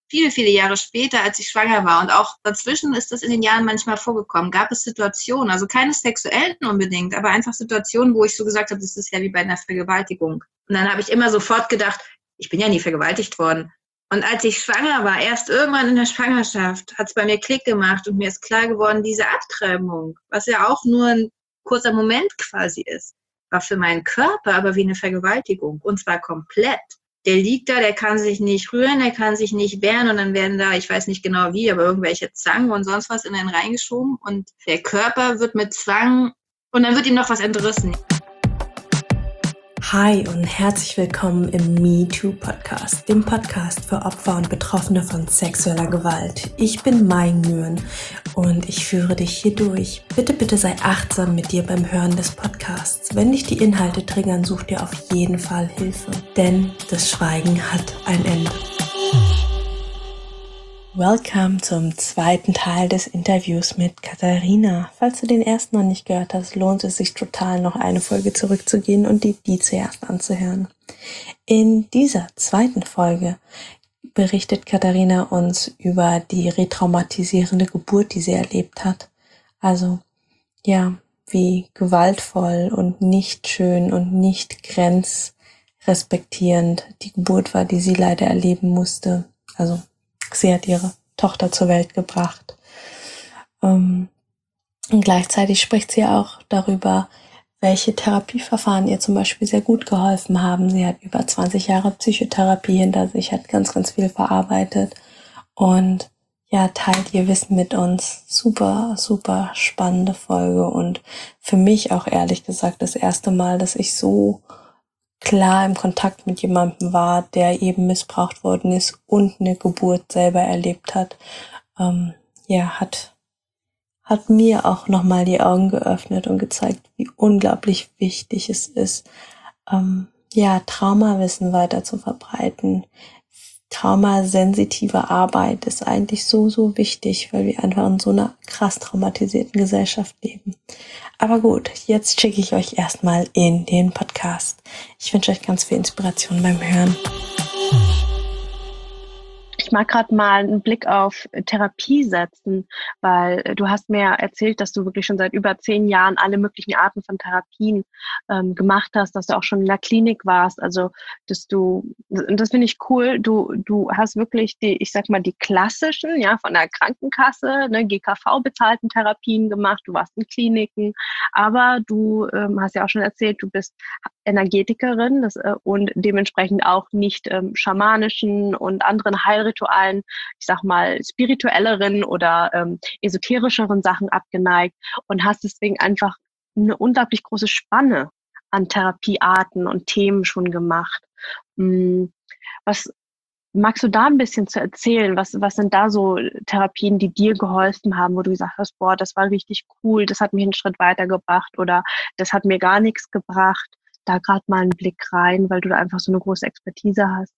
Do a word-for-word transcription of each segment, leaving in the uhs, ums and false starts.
viele, viele Jahre später, als ich schwanger war und auch dazwischen ist das in den Jahren manchmal vorgekommen, gab es Situationen, also keine sexuellen unbedingt, aber einfach Situationen, wo ich so gesagt habe, das ist ja wie bei einer Vergewaltigung. Und dann habe ich immer sofort gedacht, ich bin ja nie vergewaltigt worden. Und als ich schwanger war, erst irgendwann in der Schwangerschaft, hat es bei mir Klick gemacht und mir ist klar geworden, diese Abtreibung, was ja auch nur ein kurzer Moment quasi ist, war für meinen Körper aber wie eine Vergewaltigung und zwar komplett. Der liegt da, der kann sich nicht rühren, der kann sich nicht wehren und dann werden da, ich weiß nicht genau wie, aber irgendwelche Zangen und sonst was in den reingeschoben und der Körper wird mit Zwang und dann wird ihm noch was entrissen. Hi und herzlich willkommen im MeToo-Podcast, dem Podcast für Opfer und Betroffene von sexueller Gewalt. Ich bin Mai Nguyen und ich führe dich hier durch. Bitte, bitte sei achtsam mit dir beim Hören des Podcasts. Wenn dich die Inhalte triggern, such dir auf jeden Fall Hilfe, denn das Schweigen hat ein Ende. Welcome zum zweiten Teil des Interviews mit Katharina. Falls du den ersten noch nicht gehört hast, lohnt es sich total, noch eine Folge zurückzugehen und die, die zuerst anzuhören. In dieser zweiten Folge berichtet Katharina uns über die retraumatisierende Geburt, die sie erlebt hat. Also, ja, wie gewaltvoll und nicht schön und nicht grenzrespektierend die Geburt war, die sie leider erleben musste. Also, sie hat ihre Tochter zur Welt gebracht. Und gleichzeitig spricht sie auch darüber, welche Therapieverfahren ihr zum Beispiel sehr gut geholfen haben. Sie hat über zwanzig Jahre Psychotherapie hinter sich, hat ganz, ganz viel verarbeitet und ja, teilt ihr Wissen mit uns. Super, super spannende Folge und für mich auch ehrlich gesagt das erste Mal, dass ich so klar im Kontakt mit jemandem war, der eben missbraucht worden ist und eine Geburt selber erlebt hat, ähm, ja, hat, hat mir auch nochmal die Augen geöffnet und gezeigt, wie unglaublich wichtig es ist, ähm, ja, Traumawissen weiter zu verbreiten. Traumasensitive Arbeit ist eigentlich so, so wichtig, weil wir einfach in so einer krass traumatisierten Gesellschaft leben. Aber gut, jetzt schicke ich euch erstmal in den Podcast. Ich wünsche euch ganz viel Inspiration beim Hören. Ich mag gerade mal einen Blick auf Therapie setzen, weil du hast mir erzählt, dass du wirklich schon seit über zehn Jahren alle möglichen Arten von Therapien ähm, gemacht hast, dass du auch schon in der Klinik warst, also dass du, und das finde ich cool, du du hast wirklich die, ich sag mal, die klassischen, ja, von der Krankenkasse, ne, G K V bezahlten Therapien gemacht, du warst in Kliniken, aber du ähm, hast ja auch schon erzählt, du bist Energetikerin das, äh, und dementsprechend auch nicht ähm, schamanischen und anderen Heilritualen, ich sag mal, spirituelleren oder ähm, esoterischeren Sachen abgeneigt und hast deswegen einfach eine unglaublich große Spanne an Therapiearten und Themen schon gemacht. Hm, was magst du da ein bisschen zu erzählen? Was, was sind da so Therapien, die dir geholfen haben, wo du gesagt hast, boah, das war richtig cool, das hat mich einen Schritt weitergebracht oder das hat mir gar nichts gebracht? Da gerade mal einen Blick rein, weil du da einfach so eine große Expertise hast.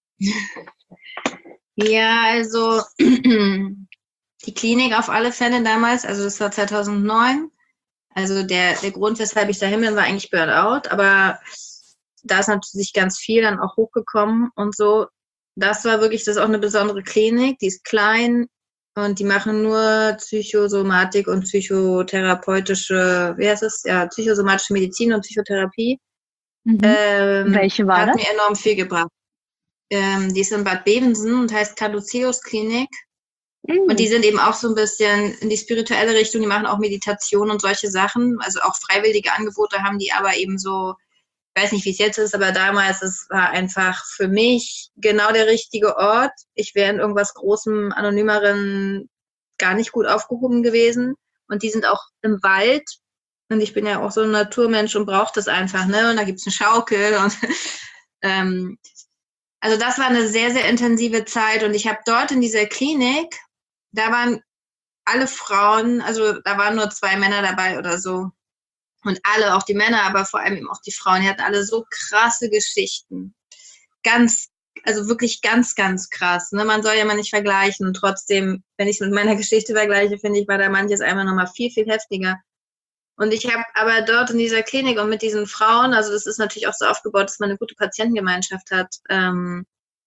Ja, also die Klinik auf alle Fälle damals, also das war zweitausendneun. Also der, der Grund, weshalb ich dahin bin, war eigentlich Burnout, aber da ist natürlich ganz viel dann auch hochgekommen und so. Das war wirklich, das ist auch eine besondere Klinik, die ist klein und die machen nur Psychosomatik und psychotherapeutische, wie heißt es? Ja, psychosomatische Medizin und Psychotherapie. Mhm. Ähm, Welche war hat das? mir enorm viel gebracht. Ähm, die ist in Bad Bevensen und heißt Caduceus Klinik. Mhm. Und die sind eben auch so ein bisschen in die spirituelle Richtung, die machen auch Meditation und solche Sachen. Also auch freiwillige Angebote haben die, aber eben so, ich weiß nicht, wie es jetzt ist, aber damals, es war einfach für mich genau der richtige Ort. Ich wäre in irgendwas Großem, Anonymeren gar nicht gut aufgehoben gewesen. Und die sind auch im Wald. Und ich bin ja auch so ein Naturmensch und brauche das einfach, ne? Und da gibt's eine Schaukel und ähm, also das war eine sehr, sehr intensive Zeit und ich habe dort in dieser Klinik, da waren alle Frauen, also da waren nur zwei Männer dabei oder so und alle, auch die Männer, aber vor allem eben auch die Frauen, die hatten alle so krasse Geschichten. Ganz, also wirklich ganz, ganz krass. Ne? Man soll ja mal nicht vergleichen und trotzdem, wenn ich es mit meiner Geschichte vergleiche, finde ich, war da manches einmal nochmal viel, viel heftiger. Und ich habe aber dort in dieser Klinik und mit diesen Frauen, also das ist natürlich auch so aufgebaut, dass man eine gute Patientengemeinschaft hat, ähm,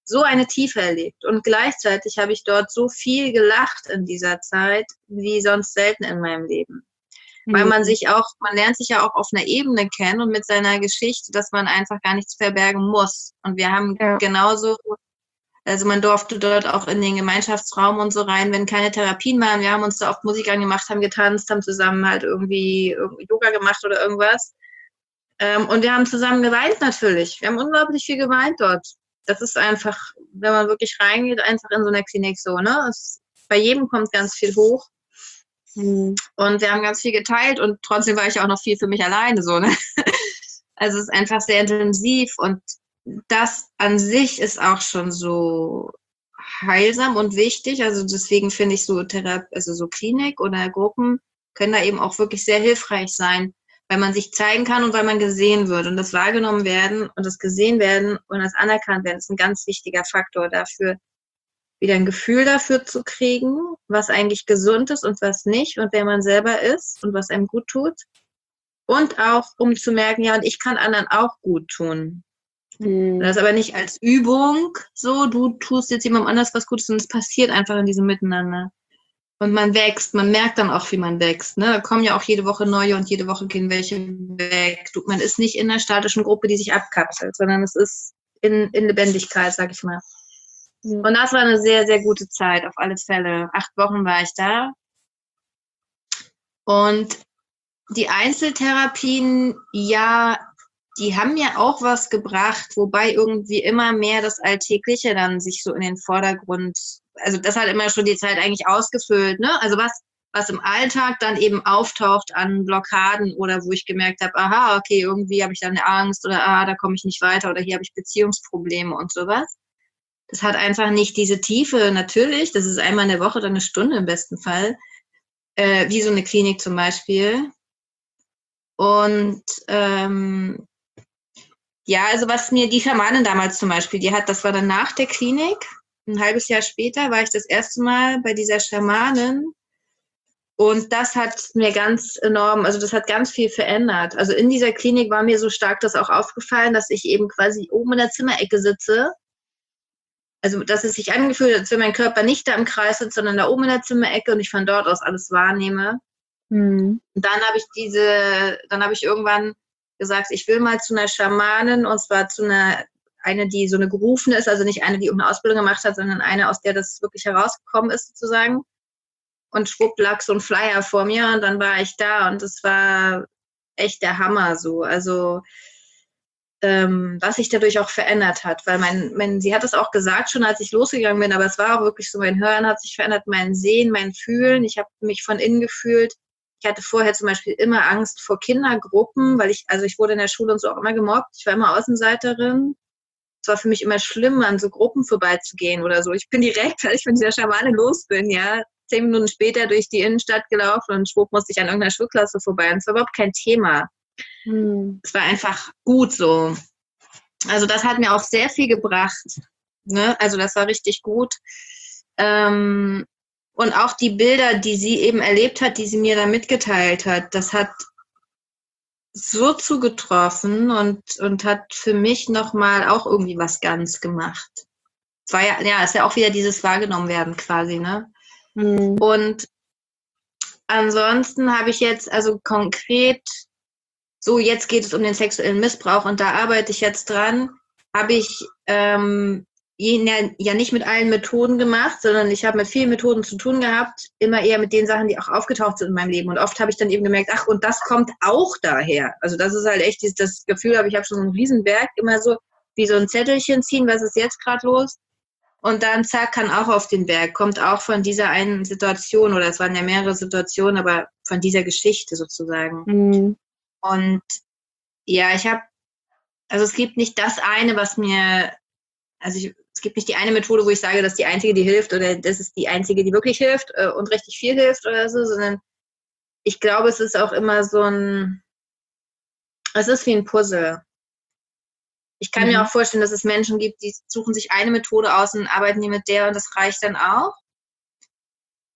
so eine Tiefe erlebt. Und gleichzeitig habe ich dort so viel gelacht in dieser Zeit, wie sonst selten in meinem Leben. Mhm. Weil man sich auch, man lernt sich ja auch auf einer Ebene kennen und mit seiner Geschichte, dass man einfach gar nichts verbergen muss. Und wir haben ja. genauso, also man durfte dort auch in den Gemeinschaftsraum und so rein, wenn keine Therapien waren. Wir haben uns da oft Musik angemacht, haben getanzt, haben zusammen halt irgendwie, irgendwie Yoga gemacht oder irgendwas. Ähm, und wir haben zusammen geweint natürlich. Wir haben unglaublich viel geweint dort. Das ist einfach, wenn man wirklich reingeht, einfach in so einer Klinik so, ne? Es, bei jedem kommt ganz viel hoch. Mhm. Und wir haben ganz viel geteilt und trotzdem war ich auch noch viel für mich alleine so, ne? Also es ist einfach sehr intensiv und das an sich ist auch schon so heilsam und wichtig. Also deswegen finde ich so Therapie, also so Klinik oder Gruppen können da eben auch wirklich sehr hilfreich sein, weil man sich zeigen kann und weil man gesehen wird. Und das wahrgenommen werden und das gesehen werden und das anerkannt werden, ist ein ganz wichtiger Faktor dafür, wieder ein Gefühl dafür zu kriegen, was eigentlich gesund ist und was nicht und wer man selber ist und was einem gut tut. Und auch, um zu merken, ja, und ich kann anderen auch gut tun. Mhm. Das aber nicht als Übung so, du tust jetzt jemandem anders was Gutes, sondern es passiert einfach in diesem Miteinander. Und man wächst, man merkt dann auch, wie man wächst. Ne? Da kommen ja auch jede Woche neue und jede Woche gehen welche weg. Man ist nicht in einer statischen Gruppe, die sich abkapselt, sondern es ist in, in Lebendigkeit, sag ich mal. Ja. Und das war eine sehr, sehr gute Zeit, auf alle Fälle. Acht Wochen war ich da. Und die Einzeltherapien, ja, die haben mir auch was gebracht, wobei irgendwie immer mehr das Alltägliche dann sich so in den Vordergrund, also das hat immer schon die Zeit eigentlich ausgefüllt, ne? Also was, was im Alltag dann eben auftaucht an Blockaden oder wo ich gemerkt habe, aha, okay, irgendwie habe ich da eine Angst oder ah, da komme ich nicht weiter oder hier habe ich Beziehungsprobleme und sowas. Das hat einfach nicht diese Tiefe, natürlich, das ist einmal in der Woche oder eine Stunde im besten Fall, äh, wie so eine Klinik zum Beispiel. Und ähm, ja, also was mir die Schamanin damals zum Beispiel, die hat, das war dann nach der Klinik, ein halbes Jahr später war ich das erste Mal bei dieser Schamanin und das hat mir ganz enorm, also das hat ganz viel verändert. Also in dieser Klinik war mir so stark das auch aufgefallen, dass ich eben quasi oben in der Zimmerecke sitze. Also dass es sich angefühlt hat, als wenn mein Körper nicht da im Kreis sitzt, sondern da oben in der Zimmerecke und ich von dort aus alles wahrnehme. Mhm. Und dann habe ich diese, dann habe ich irgendwann gesagt, ich will mal zu einer Schamanin und zwar zu einer, eine, die so eine gerufene ist, also nicht eine, die irgendeine Ausbildung gemacht hat, sondern eine, aus der das wirklich herausgekommen ist sozusagen. Und schwupp lag so ein Flyer vor mir und dann war ich da und es war echt der Hammer so. Also ähm, was sich dadurch auch verändert hat, weil mein, mein, sie hat es auch gesagt schon, als ich losgegangen bin, aber es war auch wirklich so, mein Hören hat sich verändert, mein Sehen, mein Fühlen. Ich habe mich von innen gefühlt. Ich hatte vorher zum Beispiel immer Angst vor Kindergruppen, weil ich, also ich wurde in der Schule und so auch immer gemobbt. Ich war immer Außenseiterin. Es war für mich immer schlimm, an so Gruppen vorbeizugehen oder so. Ich bin direkt, als ich von dieser Schamane los bin, ja, zehn Minuten später durch die Innenstadt gelaufen und schwupp musste ich an irgendeiner Schulklasse vorbei. Und es war überhaupt kein Thema. Hm. Es war einfach gut so. Also das hat mir auch sehr viel gebracht. Ne? Also das war richtig gut. Ähm, Und auch die Bilder, die sie eben erlebt hat, die sie mir da mitgeteilt hat, das hat so zugetroffen und, und hat für mich nochmal auch irgendwie was ganz gemacht. Es war ja, ja, ist ja auch wieder dieses Wahrgenommen werden quasi, ne? Mhm. Und ansonsten habe ich jetzt also konkret, so jetzt geht es um den sexuellen Missbrauch und da arbeite ich jetzt dran, habe ich ähm, ja nicht mit allen Methoden gemacht, sondern ich habe mit vielen Methoden zu tun gehabt, immer eher mit den Sachen, die auch aufgetaucht sind in meinem Leben. Und oft habe ich dann eben gemerkt, ach, und das kommt auch daher. Also das ist halt echt das Gefühl, aber ich habe schon so einen Riesenberg, immer so wie so ein Zettelchen ziehen, was ist jetzt gerade los? Und dann zack, kann auch auf den Berg, kommt auch von dieser einen Situation, oder es waren ja mehrere Situationen, aber von dieser Geschichte sozusagen. Mhm. Und ja, ich habe, also es gibt nicht das eine, was mir, also ich, es gibt nicht die eine Methode, wo ich sage, das ist die einzige, die hilft oder das ist die einzige, die wirklich hilft äh, und richtig viel hilft oder so, sondern ich glaube, es ist auch immer so ein, es ist wie ein Puzzle. Ich kann mhm. mir auch vorstellen, dass es Menschen gibt, die suchen sich eine Methode aus und arbeiten die mit der und das reicht dann auch.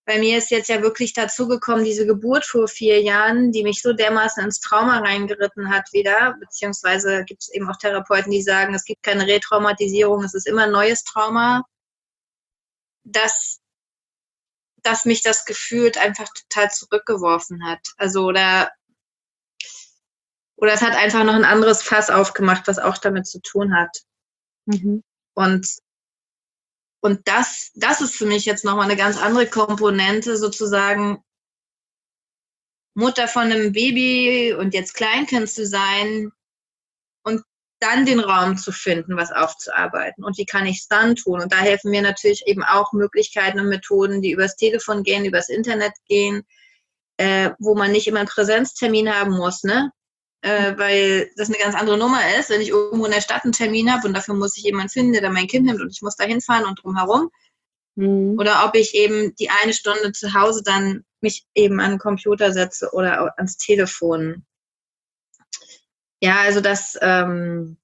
bei mir ist jetzt ja wirklich dazu gekommen, diese Geburt vor vier Jahren, die mich so dermaßen ins Trauma reingeritten hat wieder, beziehungsweise gibt es eben auch Therapeuten, die sagen, es gibt keine Retraumatisierung, es ist immer ein neues Trauma, dass, dass mich das gefühlt einfach total zurückgeworfen hat. Also oder, oder es hat einfach noch ein anderes Fass aufgemacht, was auch damit zu tun hat. Mhm. Und Und das, das ist für mich jetzt nochmal eine ganz andere Komponente, sozusagen Mutter von einem Baby und jetzt Kleinkind zu sein und dann den Raum zu finden, was aufzuarbeiten. Und wie kann ich es dann tun? Und da helfen mir natürlich eben auch Möglichkeiten und Methoden, die übers Telefon gehen, übers Internet gehen, äh, wo man nicht immer einen Präsenztermin haben muss, ne? Äh, weil das eine ganz andere Nummer ist, wenn ich irgendwo in der Stadt einen Termin habe und dafür muss ich jemanden finden, der dann mein Kind nimmt und ich muss da hinfahren und drumherum. Mhm. Oder ob ich eben die eine Stunde zu Hause dann mich eben an den Computer setze oder ans Telefon. Ja, also das, ähm,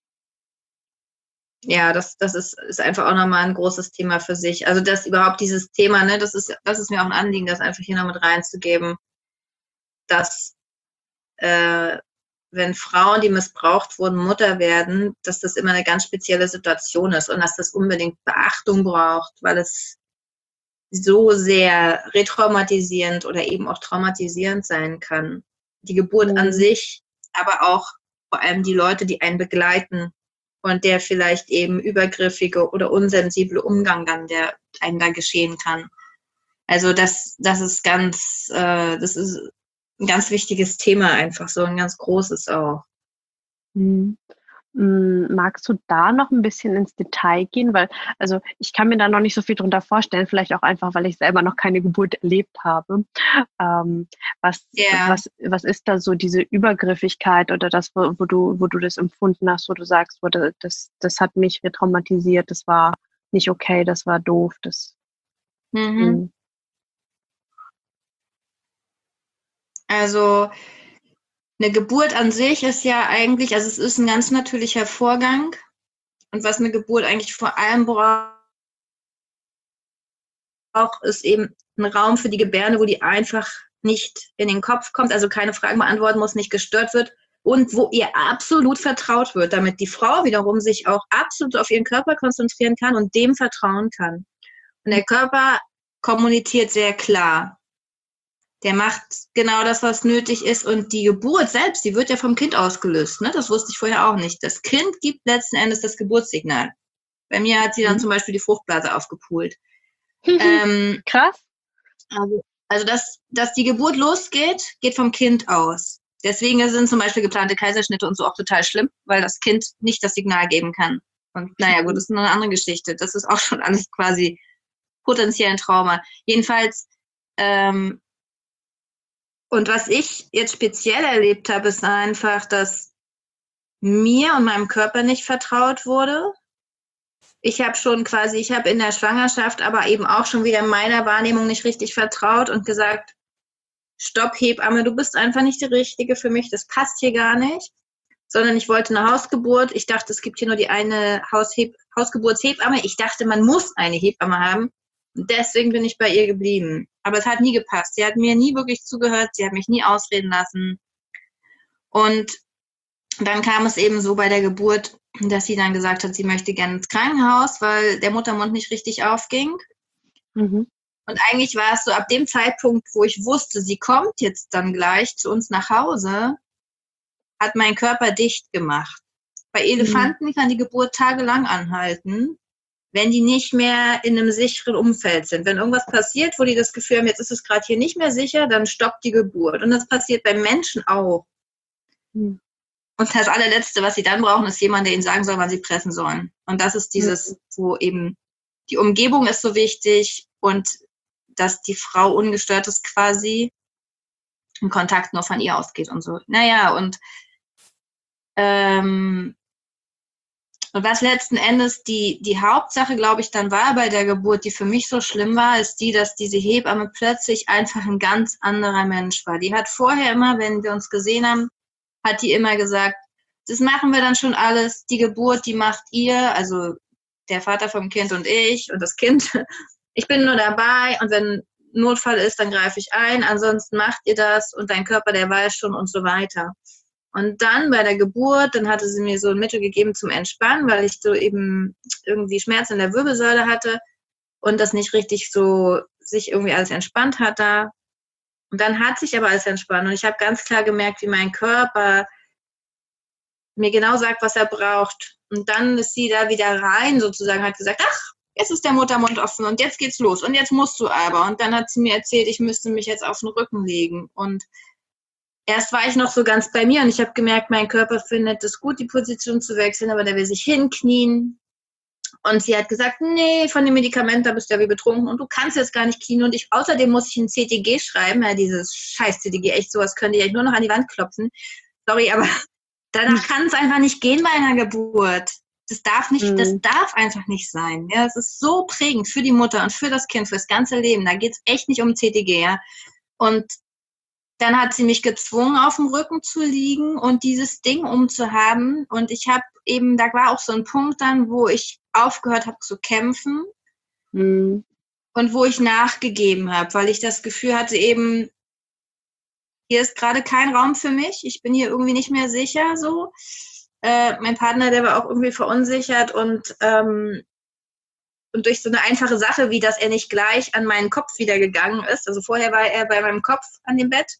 ja, das, das ist, ist einfach auch nochmal ein großes Thema für sich. Also das überhaupt dieses Thema, ne, das ist, das ist mir auch ein Anliegen, das einfach hier noch mit reinzugeben, dass äh, wenn Frauen, die missbraucht wurden, Mutter werden, dass das immer eine ganz spezielle Situation ist und dass das unbedingt Beachtung braucht, weil es so sehr retraumatisierend oder eben auch traumatisierend sein kann. Die Geburt Mhm. an sich, aber auch vor allem die Leute, die einen begleiten und der vielleicht eben übergriffige oder unsensible Umgang dann, der einem da geschehen kann. Also das, das ist ganz, äh, das ist ein ganz wichtiges Thema einfach, so ein ganz großes auch. Mhm. Hm, magst du da noch ein bisschen ins Detail gehen? Weil also, ich kann mir da noch nicht so viel drunter vorstellen, vielleicht auch einfach, weil ich selber noch keine Geburt erlebt habe. Ähm, was Ja, was was ist da so diese Übergriffigkeit oder das, wo wo du wo du das empfunden hast, wo du sagst: „Boah, da das das hat mich retraumatisiert, das war nicht okay, das war doof, das“, mhm. mhm, Also eine Geburt an sich ist ja eigentlich, also es ist ein ganz natürlicher Vorgang. Und was eine Geburt eigentlich vor allem braucht, ist eben ein Raum für die Gebärde, wo die einfach nicht in den Kopf kommt, also keine Fragen beantworten muss, nicht gestört wird und wo ihr absolut vertraut wird, damit die Frau wiederum sich auch absolut auf ihren Körper konzentrieren kann und dem vertrauen kann. Und der Körper kommuniziert sehr klar. Der macht genau das, was nötig ist. Und die Geburt selbst, die wird ja vom Kind ausgelöst. Ne? Das wusste ich vorher auch nicht. Das Kind gibt letzten Endes das Geburtssignal. Bei mir hat sie dann mhm. zum Beispiel die Fruchtblase aufgepult. Ähm, Krass. also, also dass, dass die Geburt losgeht, geht vom Kind aus. Deswegen sind zum Beispiel geplante Kaiserschnitte und so auch total schlimm, weil das Kind nicht das Signal geben kann. Und naja, gut, das ist nur eine andere Geschichte. Das ist auch schon alles quasi potenziell ein Trauma. Jedenfalls, ähm, und was ich jetzt speziell erlebt habe, ist einfach, dass mir und meinem Körper nicht vertraut wurde. Ich habe schon quasi, ich habe in der Schwangerschaft aber eben auch schon wieder meiner Wahrnehmung nicht richtig vertraut und gesagt, stopp, Hebamme, du bist einfach nicht die Richtige für mich, das passt hier gar nicht. Sondern ich wollte eine Hausgeburt. Ich dachte, es gibt hier nur die eine Hausheb Hausgeburtshebamme. Ich dachte, man muss eine Hebamme haben. Und deswegen bin ich bei ihr geblieben. Aber es hat nie gepasst. Sie hat mir nie wirklich zugehört. Sie hat mich nie ausreden lassen. Und dann kam es eben so bei der Geburt, dass sie dann gesagt hat, sie möchte gerne ins Krankenhaus, weil der Muttermund nicht richtig aufging. Mhm. Und eigentlich war es so ab dem Zeitpunkt, wo ich wusste, sie kommt jetzt dann gleich zu uns nach Hause, hat mein Körper dicht gemacht. Bei Mhm. Elefanten kann die Geburt tagelang anhalten, wenn die nicht mehr in einem sicheren Umfeld sind. Wenn irgendwas passiert, wo die das Gefühl haben, jetzt ist es gerade hier nicht mehr sicher, dann stoppt die Geburt. Und das passiert beim Menschen auch. Mhm. Und das allerletzte, was sie dann brauchen, ist jemand, der ihnen sagen soll, wann sie pressen sollen. Und das ist Mhm. dieses, wo eben die Umgebung ist so wichtig und dass die Frau ungestört ist quasi und Kontakt nur von ihr ausgeht und so. Naja, und ähm, Und was letzten Endes die, die Hauptsache, glaube ich, dann war bei der Geburt, die für mich so schlimm war, ist die, dass diese Hebamme plötzlich einfach ein ganz anderer Mensch war. Die hat vorher immer, wenn wir uns gesehen haben, hat die immer gesagt, das machen wir dann schon alles, die Geburt, die macht ihr, also der Vater vom Kind und ich und das Kind. Ich bin nur dabei und wenn, Notfall ist, dann greife ich ein, ansonsten macht ihr das und dein Körper, der weiß schon und so weiter. Und dann bei der Geburt, dann hatte sie mir so ein Mittel gegeben zum Entspannen, weil ich so eben irgendwie Schmerzen in der Wirbelsäule hatte und das nicht richtig so sich irgendwie alles entspannt hat da. Und dann hat sich aber alles entspannt und ich habe ganz klar gemerkt, wie mein Körper mir genau sagt, was er braucht. Und dann ist sie da wieder rein sozusagen, hat gesagt, ach, jetzt ist der Muttermund offen und jetzt geht's los und jetzt musst du aber. Und dann hat sie mir erzählt, ich müsste mich jetzt auf den Rücken legen. Und erst war ich noch so ganz bei mir und ich habe gemerkt, mein Körper findet es gut, die Position zu wechseln, aber der will sich hinknien. Und sie hat gesagt, nee, von dem Medikament, da bist du ja wie betrunken und du kannst jetzt gar nicht knien. Und ich, außerdem muss ich ein C T G schreiben, ja, dieses scheiß C T G, echt, sowas können die ja nur noch an die Wand klopfen. Sorry, aber danach kann es einfach nicht gehen bei einer Geburt. Das darf nicht, mhm. das darf einfach nicht sein. Ja, es ist so prägend für die Mutter und für das Kind, für das ganze Leben. Da geht es echt nicht um C T G, ja. Und dann hat sie mich gezwungen, auf dem Rücken zu liegen und dieses Ding umzuhaben. Und ich habe eben, da war auch so ein Punkt dann, wo ich aufgehört habe zu kämpfen mhm. und wo ich nachgegeben habe, weil ich das Gefühl hatte eben, hier ist gerade kein Raum für mich. Ich bin hier irgendwie nicht mehr sicher so. Äh, mein Partner, der war auch irgendwie verunsichert und, ähm, und durch so eine einfache Sache, wie dass er nicht gleich an meinen Kopf wieder gegangen ist. Also vorher war er bei meinem Kopf an dem Bett.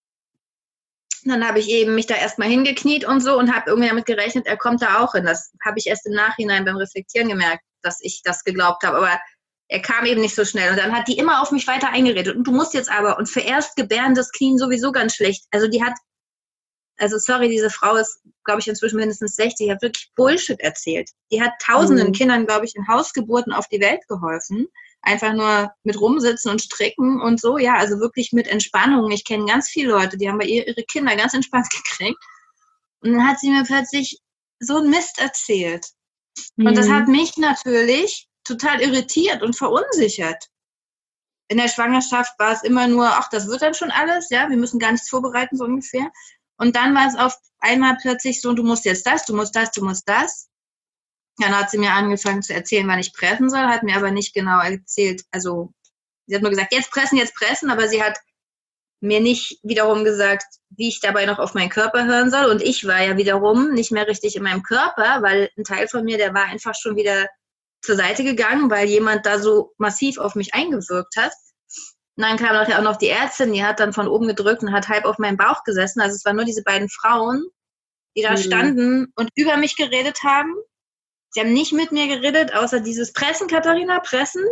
Dann habe ich eben mich da erstmal hingekniet und so und habe irgendwie damit gerechnet, er kommt da auch hin. Das habe ich erst im Nachhinein beim Reflektieren gemerkt, dass ich das geglaubt habe. Aber er kam eben nicht so schnell. Und dann hat die immer auf mich weiter eingeredet. Und du musst jetzt aber, und für erstgebärendes Knien sowieso ganz schlecht. Also die hat, also sorry, diese Frau ist, glaube ich, inzwischen mindestens sechzig, hat wirklich Bullshit erzählt. Die hat tausenden mhm. Kindern, glaube ich, in Hausgeburten auf die Welt geholfen. Einfach nur mit rumsitzen und stricken und so, ja, also wirklich mit Entspannung. Ich kenne ganz viele Leute, die haben bei ihr ihre Kinder ganz entspannt gekriegt. Und dann hat sie mir plötzlich so einen Mist erzählt. Mhm. Und das hat mich natürlich total irritiert und verunsichert. In der Schwangerschaft war es immer nur, ach, das wird dann schon alles, ja, wir müssen gar nichts vorbereiten, so ungefähr. Und dann war es auf einmal plötzlich so, du musst jetzt das, du musst das, du musst das. Dann hat sie mir angefangen zu erzählen, wann ich pressen soll, hat mir aber nicht genau erzählt, also sie hat nur gesagt, jetzt pressen, jetzt pressen, aber sie hat mir nicht wiederum gesagt, wie ich dabei noch auf meinen Körper hören soll. Und ich war ja wiederum nicht mehr richtig in meinem Körper, weil ein Teil von mir, der war einfach schon wieder zur Seite gegangen, weil jemand da so massiv auf mich eingewirkt hat. Und dann kam auch noch die Ärztin, die hat dann von oben gedrückt und hat halb auf meinem Bauch gesessen. Also es waren nur diese beiden Frauen, die da mhm. standen und über mich geredet haben. Sie haben nicht mit mir geredet, außer dieses Pressen, Katharina, Pressen.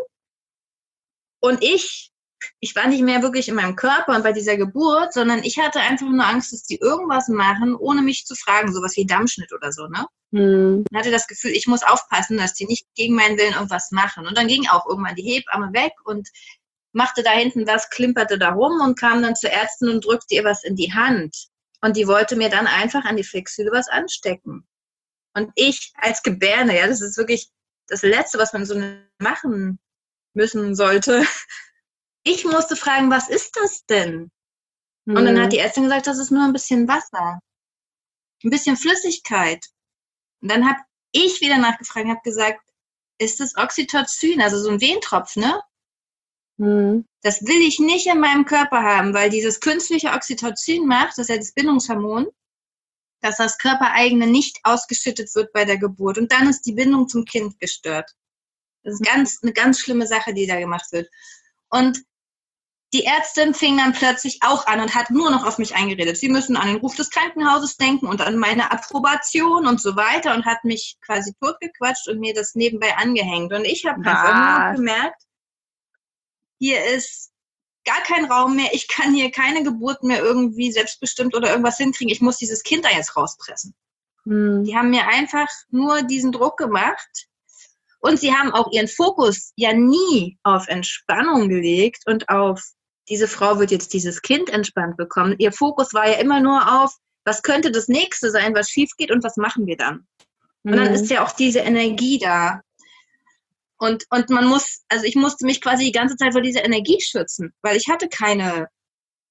Und ich, ich war nicht mehr wirklich in meinem Körper und bei dieser Geburt, sondern ich hatte einfach nur Angst, dass die irgendwas machen, ohne mich zu fragen, sowas wie Dammschnitt oder so, ne? Mhm. Und hatte das Gefühl, ich muss aufpassen, dass die nicht gegen meinen Willen irgendwas machen. Und dann ging auch irgendwann die Hebamme weg und machte da hinten was, klimperte da rum und kam dann zur Ärztin und drückte ihr was in die Hand. Und die wollte mir dann einfach an die Flexhüle was anstecken. Und ich als Gebärende, ja, das ist wirklich das Letzte, was man so machen müssen sollte. Ich musste fragen, was ist das denn? Hm. Und dann hat die Ärztin gesagt, das ist nur ein bisschen Wasser. Ein bisschen Flüssigkeit. Und dann habe ich wieder nachgefragt und habe gesagt, ist das Oxytocin, also so ein Wehentropf, ne? Hm. Das will ich nicht in meinem Körper haben, weil dieses künstliche Oxytocin macht, das ist ja das Bindungshormon, dass das Körpereigene nicht ausgeschüttet wird bei der Geburt. Und dann ist die Bindung zum Kind gestört. Das ist ganz, eine ganz schlimme Sache, die da gemacht wird. Und die Ärztin fing dann plötzlich auch an und hat nur noch auf mich eingeredet. Sie müssen an den Ruf des Krankenhauses denken und an meine Approbation und so weiter und hat mich quasi totgequatscht und mir das nebenbei angehängt. Und ich habe einfach nur gemerkt, hier ist gar kein Raum mehr, ich kann hier keine Geburt mehr irgendwie selbstbestimmt oder irgendwas hinkriegen, ich muss dieses Kind da jetzt rauspressen. Hm. Die haben mir einfach nur diesen Druck gemacht und sie haben auch ihren Fokus ja nie auf Entspannung gelegt und auf, diese Frau wird jetzt dieses Kind entspannt bekommen. Ihr Fokus war ja immer nur auf, was könnte das Nächste sein, was schief geht und was machen wir dann? Hm. Und dann ist ja auch diese Energie da. Und, und man muss, also ich musste mich quasi die ganze Zeit vor dieser Energie schützen, weil ich hatte keine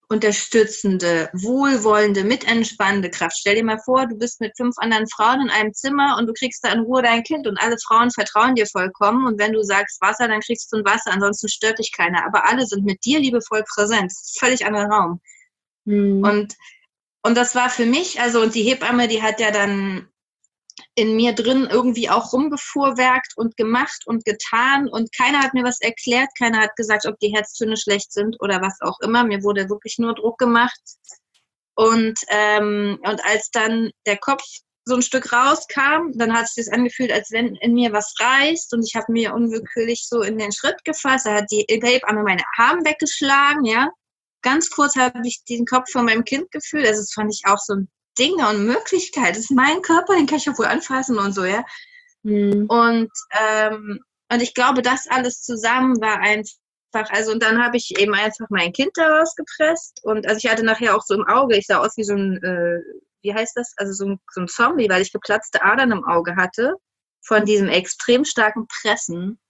unterstützende, wohlwollende, mitentspannende Kraft. Stell dir mal vor, du bist mit fünf anderen Frauen in einem Zimmer und du kriegst da in Ruhe dein Kind und alle Frauen vertrauen dir vollkommen und wenn du sagst Wasser, dann kriegst du ein Wasser, ansonsten stört dich keiner. Aber alle sind mit dir liebevoll präsent. Das ist ein völlig anderer Raum. Mhm. Und, und das war für mich, also und die Hebamme, die hat ja dann in mir drin irgendwie auch rumgefuhrwerkt und gemacht und getan und keiner hat mir was erklärt, keiner hat gesagt, ob die Herztöne schlecht sind oder was auch immer. Mir wurde wirklich nur Druck gemacht und, ähm, und als dann der Kopf so ein Stück rauskam, dann hat es sich angefühlt, als wenn in mir was reißt und ich habe mir unwillkürlich so in den Schritt gefasst, da hat die Hebamme meine Arme weggeschlagen, ja. Ganz kurz habe ich den Kopf von meinem Kind gefühlt, also das fand ich auch so ein Dinge und Möglichkeiten. Das ist mein Körper, den kann ich auch wohl anfassen und so, ja. Mhm. Und, ähm, und ich glaube, das alles zusammen war einfach, also und dann habe ich eben einfach mein Kind daraus gepresst und also ich hatte nachher auch so im Auge, ich sah aus wie so ein, äh, wie heißt das, also so ein, so ein Zombie, weil ich geplatzte Adern im Auge hatte von diesem extrem starken Pressen.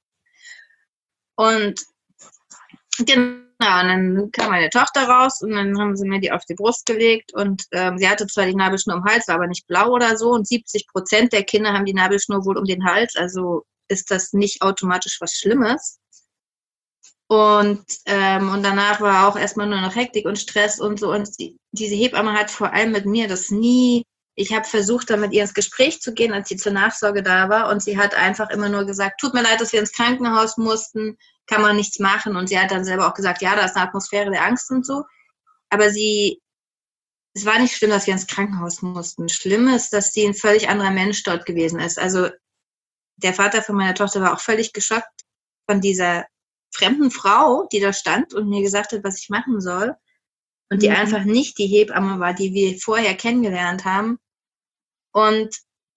Und genau. Ja, und dann kam meine Tochter raus und dann haben sie mir die auf die Brust gelegt und ähm, sie hatte zwar die Nabelschnur im Hals, war aber nicht blau oder so und siebzig Prozent der Kinder haben die Nabelschnur wohl um den Hals, also ist das nicht automatisch was Schlimmes. Und, ähm, und danach war auch erstmal nur noch Hektik und Stress und so und die, diese Hebamme hat vor allem mit mir das nie, ich habe versucht, da mit ihr ins Gespräch zu gehen, als sie zur Nachsorge da war und sie hat einfach immer nur gesagt, tut mir leid, dass wir ins Krankenhaus mussten, kann man nichts machen. Und sie hat dann selber auch gesagt, ja, da ist eine Atmosphäre der Angst und so. Aber sie, es war nicht schlimm, dass wir ins Krankenhaus mussten. Schlimm ist, dass sie ein völlig anderer Mensch dort gewesen ist. Also der Vater von meiner Tochter war auch völlig geschockt von dieser fremden Frau, die da stand und mir gesagt hat, was ich machen soll. Und die mhm. einfach nicht die Hebamme war, die wir vorher kennengelernt haben. Und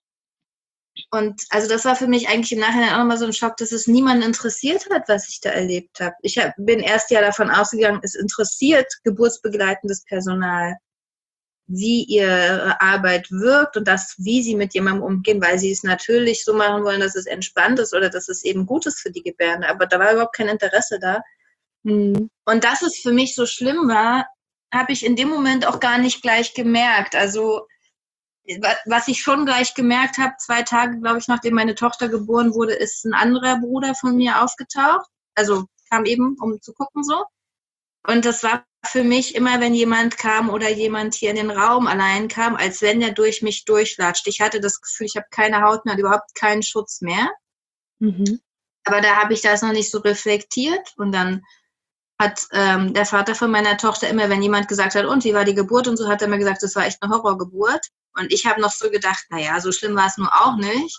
Und also das war für mich eigentlich im Nachhinein auch nochmal so ein Schock, dass es niemanden interessiert hat, was ich da erlebt habe. Ich hab, bin erst ja davon ausgegangen, es interessiert geburtsbegleitendes Personal, wie ihre Arbeit wirkt und das, wie sie mit jemandem umgehen, weil sie es natürlich so machen wollen, dass es entspannt ist oder dass es eben gut ist für die Gebärde. Aber da war überhaupt kein Interesse da. Mhm. Und dass es für mich so schlimm war, habe ich in dem Moment auch gar nicht gleich gemerkt. Also was ich schon gleich gemerkt habe, zwei Tage, glaube ich, nachdem meine Tochter geboren wurde, ist ein anderer Bruder von mir aufgetaucht. Also kam eben, um zu gucken so. Und das war für mich immer, wenn jemand kam oder jemand hier in den Raum allein kam, als wenn der durch mich durchlatscht. Ich hatte das Gefühl, ich habe keine Haut mehr, überhaupt keinen Schutz mehr. Mhm. Aber da habe ich das noch nicht so reflektiert. Und dann hat ähm, der Vater von meiner Tochter immer, wenn jemand gesagt hat, und wie war die Geburt und so, hat er mir gesagt, das war echt eine Horrorgeburt. Und ich habe noch so gedacht, naja, so schlimm war es nun auch nicht.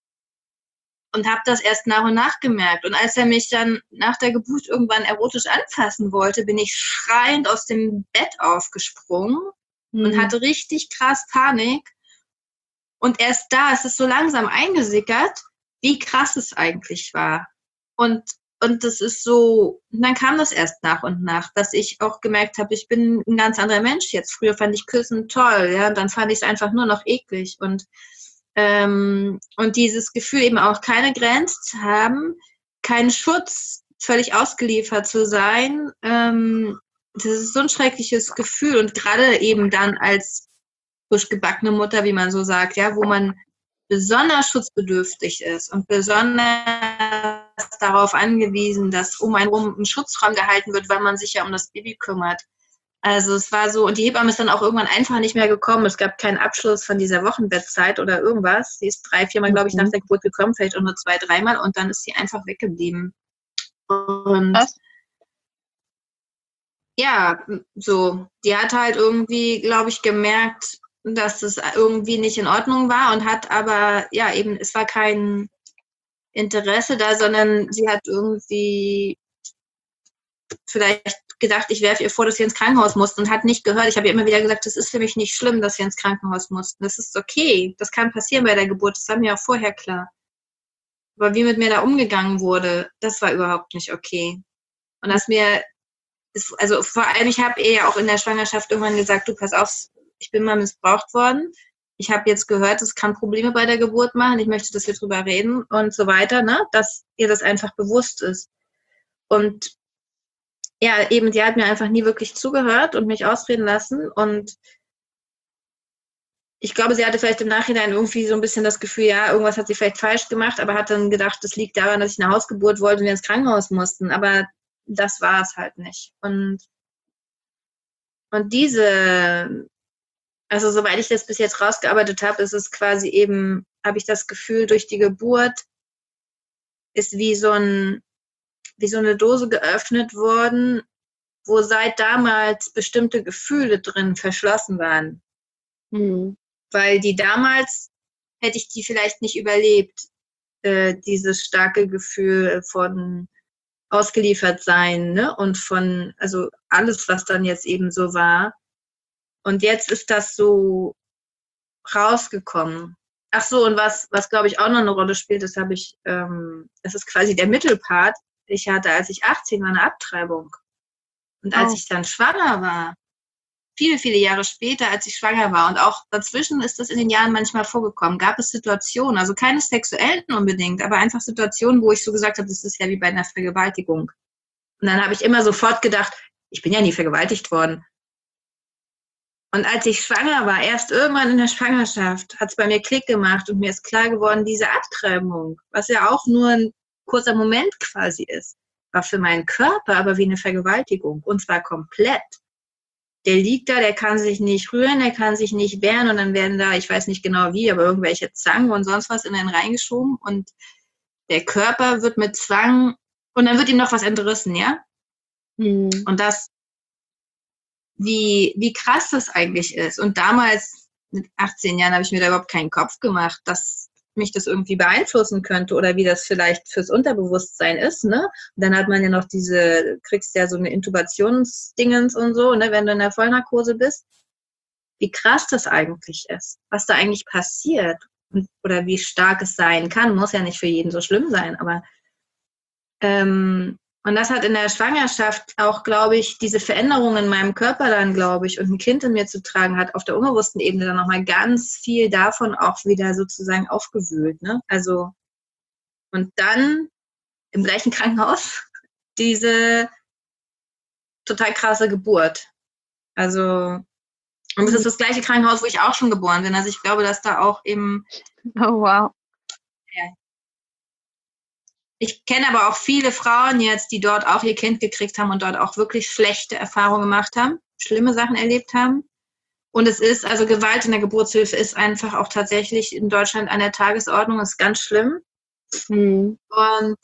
Und habe das erst nach und nach gemerkt. Und als er mich dann nach der Geburt irgendwann erotisch anfassen wollte, bin ich schreiend aus dem Bett aufgesprungen mhm. und hatte richtig krass Panik. Und erst da ist es so langsam eingesickert, wie krass es eigentlich war. Und Und das ist so, und dann kam das erst nach und nach, dass ich auch gemerkt habe, ich bin ein ganz anderer Mensch jetzt. Früher fand ich Küssen toll, ja, und dann fand ich es einfach nur noch eklig. Und, ähm, und dieses Gefühl eben auch keine Grenzen zu haben, keinen Schutz, völlig ausgeliefert zu sein, ähm, das ist so ein schreckliches Gefühl. Und gerade eben dann als frisch gebackene Mutter, wie man so sagt, ja, wo man besonders schutzbedürftig ist und besonders darauf angewiesen, dass um einen rum ein Schutzraum gehalten wird, weil man sich ja um das Baby kümmert. Also es war so, und die Hebamme ist dann auch irgendwann einfach nicht mehr gekommen. Es gab keinen Abschluss von dieser Wochenbettzeit oder irgendwas. Sie ist drei, viermal, glaube ich, nach der Geburt gekommen, vielleicht auch nur zwei, dreimal und dann ist sie einfach weggeblieben. Und Was? Ja, so, die hat halt irgendwie, glaube ich, gemerkt, dass es irgendwie nicht in Ordnung war und hat aber, ja, eben, es war kein Interesse da, sondern sie hat irgendwie vielleicht gedacht, ich werfe ihr vor, dass sie ins Krankenhaus mussten und hat nicht gehört. Ich habe ihr immer wieder gesagt, das ist für mich nicht schlimm, dass sie ins Krankenhaus mussten. Das ist okay. Das kann passieren bei der Geburt. Das war mir auch vorher klar. Aber wie mit mir da umgegangen wurde, das war überhaupt nicht okay. Und dass mir, also vor allem, ich habe ihr ja auch in der Schwangerschaft irgendwann gesagt, du, pass auf, ich bin mal missbraucht worden. Ich habe jetzt gehört, es kann Probleme bei der Geburt machen. Ich möchte, dass wir drüber reden und so weiter, ne? Dass ihr das einfach bewusst ist. Und ja, eben, die hat mir einfach nie wirklich zugehört und mich ausreden lassen. Und ich glaube, sie hatte vielleicht im Nachhinein irgendwie so ein bisschen das Gefühl, ja, irgendwas hat sie vielleicht falsch gemacht, aber hat dann gedacht, das liegt daran, dass ich eine Hausgeburt wollte und wir ins Krankenhaus mussten. Aber das war es halt nicht. Und, und diese, also soweit ich das bis jetzt rausgearbeitet habe, ist es quasi eben, habe ich das Gefühl, durch die Geburt ist wie so ein, wie so eine Dose geöffnet worden, wo seit damals bestimmte Gefühle drin verschlossen waren. Mhm. Weil die damals, hätte ich die vielleicht nicht überlebt, äh, dieses starke Gefühl von ausgeliefert sein, ne? Und von, also alles, was dann jetzt eben so war. Und jetzt ist das so rausgekommen. Ach so, und was, was glaube ich auch noch eine Rolle spielt, das habe ich, ähm, das ist quasi der Mittelpart. Ich hatte, als ich achtzehn war, eine Abtreibung. Und als Oh. ich dann schwanger war, viele, viele Jahre später, als ich schwanger war, und auch dazwischen ist das in den Jahren manchmal vorgekommen, gab es Situationen, also keine sexuellen unbedingt, aber einfach Situationen, wo ich so gesagt habe, das ist ja wie bei einer Vergewaltigung. Und dann habe ich immer sofort gedacht, ich bin ja nie vergewaltigt worden. Und als ich schwanger war, erst irgendwann in der Schwangerschaft, hat es bei mir Klick gemacht und mir ist klar geworden, diese Abtreibung, was ja auch nur ein kurzer Moment quasi ist, war für meinen Körper aber wie eine Vergewaltigung, und zwar komplett. Der liegt da, der kann sich nicht rühren, der kann sich nicht wehren, und dann werden da, ich weiß nicht genau wie, aber irgendwelche Zangen und sonst was in den reingeschoben, und der Körper wird mit Zwang, und dann wird ihm noch was entrissen, ja? Mhm. Und das, wie, wie krass das eigentlich ist. Und damals, mit achtzehn Jahren, habe ich mir da überhaupt keinen Kopf gemacht, dass mich das irgendwie beeinflussen könnte oder wie das vielleicht fürs Unterbewusstsein ist, ne? Und dann hat man ja noch diese, kriegst ja so eine Intubationsdingens und so, ne, wenn du in der Vollnarkose bist. Wie krass das eigentlich ist, was da eigentlich passiert und, oder wie stark es sein kann, muss ja nicht für jeden so schlimm sein, aber ähm, und das hat in der Schwangerschaft auch, glaube ich, diese Veränderungen in meinem Körper dann, glaube ich, und ein Kind in mir zu tragen, hat auf der unbewussten Ebene dann nochmal ganz viel davon auch wieder sozusagen aufgewühlt, ne? Also, und dann im gleichen Krankenhaus diese total krasse Geburt. Also, und es ist das gleiche Krankenhaus, wo ich auch schon geboren bin. Also ich glaube, dass da auch eben, Oh, wow. ja. Ich kenne aber auch viele Frauen jetzt, die dort auch ihr Kind gekriegt haben und dort auch wirklich schlechte Erfahrungen gemacht haben, schlimme Sachen erlebt haben. Und es ist, also Gewalt in der Geburtshilfe ist einfach auch tatsächlich in Deutschland an der Tagesordnung, ist ganz schlimm. Mhm. Und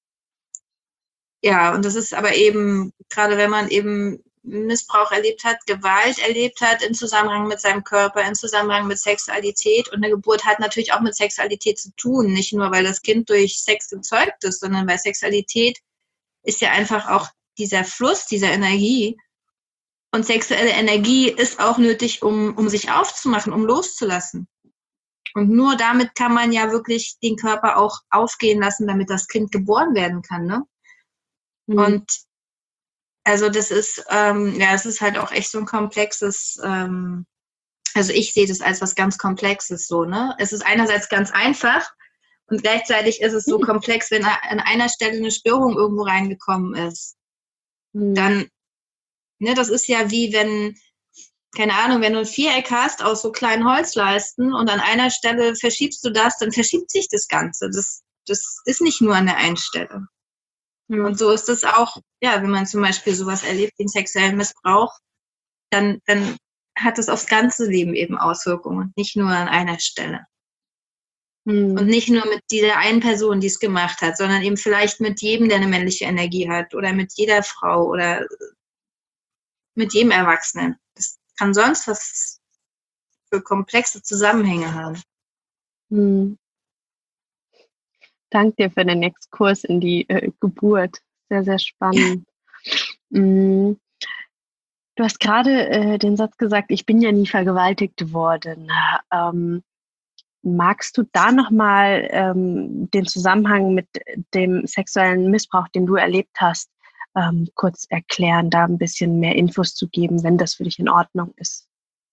ja, und das ist aber eben, gerade wenn man eben Missbrauch erlebt hat, Gewalt erlebt hat im Zusammenhang mit seinem Körper, im Zusammenhang mit Sexualität. Und eine Geburt hat natürlich auch mit Sexualität zu tun, nicht nur, weil das Kind durch Sex gezeugt ist, sondern weil Sexualität ist ja einfach auch dieser Fluss dieser Energie. Und sexuelle Energie ist auch nötig, um, um sich aufzumachen, um loszulassen. Und nur damit kann man ja wirklich den Körper auch aufgehen lassen, damit das Kind geboren werden kann, ne? Mhm. Und also das ist, ähm, ja, es ist halt auch echt so ein komplexes, ähm, also ich sehe das als was ganz Komplexes so, ne? Es ist einerseits ganz einfach und gleichzeitig ist es so komplex, wenn an einer Stelle eine Störung irgendwo reingekommen ist. Mhm. Dann, ne, das ist ja wie wenn, keine Ahnung, wenn du ein Viereck hast aus so kleinen Holzleisten und an einer Stelle verschiebst du das, dann verschiebt sich das Ganze. Das, das ist nicht nur an der einen Stelle. Mhm. Und so ist es auch, ja, wenn man zum Beispiel sowas erlebt, den sexuellen Missbrauch, dann, dann hat es aufs ganze Leben eben Auswirkungen, nicht nur an einer Stelle. Mhm. Und nicht nur mit dieser einen Person, die es gemacht hat, sondern eben vielleicht mit jedem, der eine männliche Energie hat oder mit jeder Frau oder mit jedem Erwachsenen. Das kann sonst was für komplexe Zusammenhänge haben. Mhm. Danke dir für den Exkurs in die äh, Geburt. Sehr, sehr spannend. Mhm. Du hast gerade äh, den Satz gesagt, ich bin ja nie vergewaltigt worden. Ähm, magst du da nochmal ähm, den Zusammenhang mit dem sexuellen Missbrauch, den du erlebt hast, ähm, kurz erklären, da ein bisschen mehr Infos zu geben, wenn das für dich in Ordnung ist?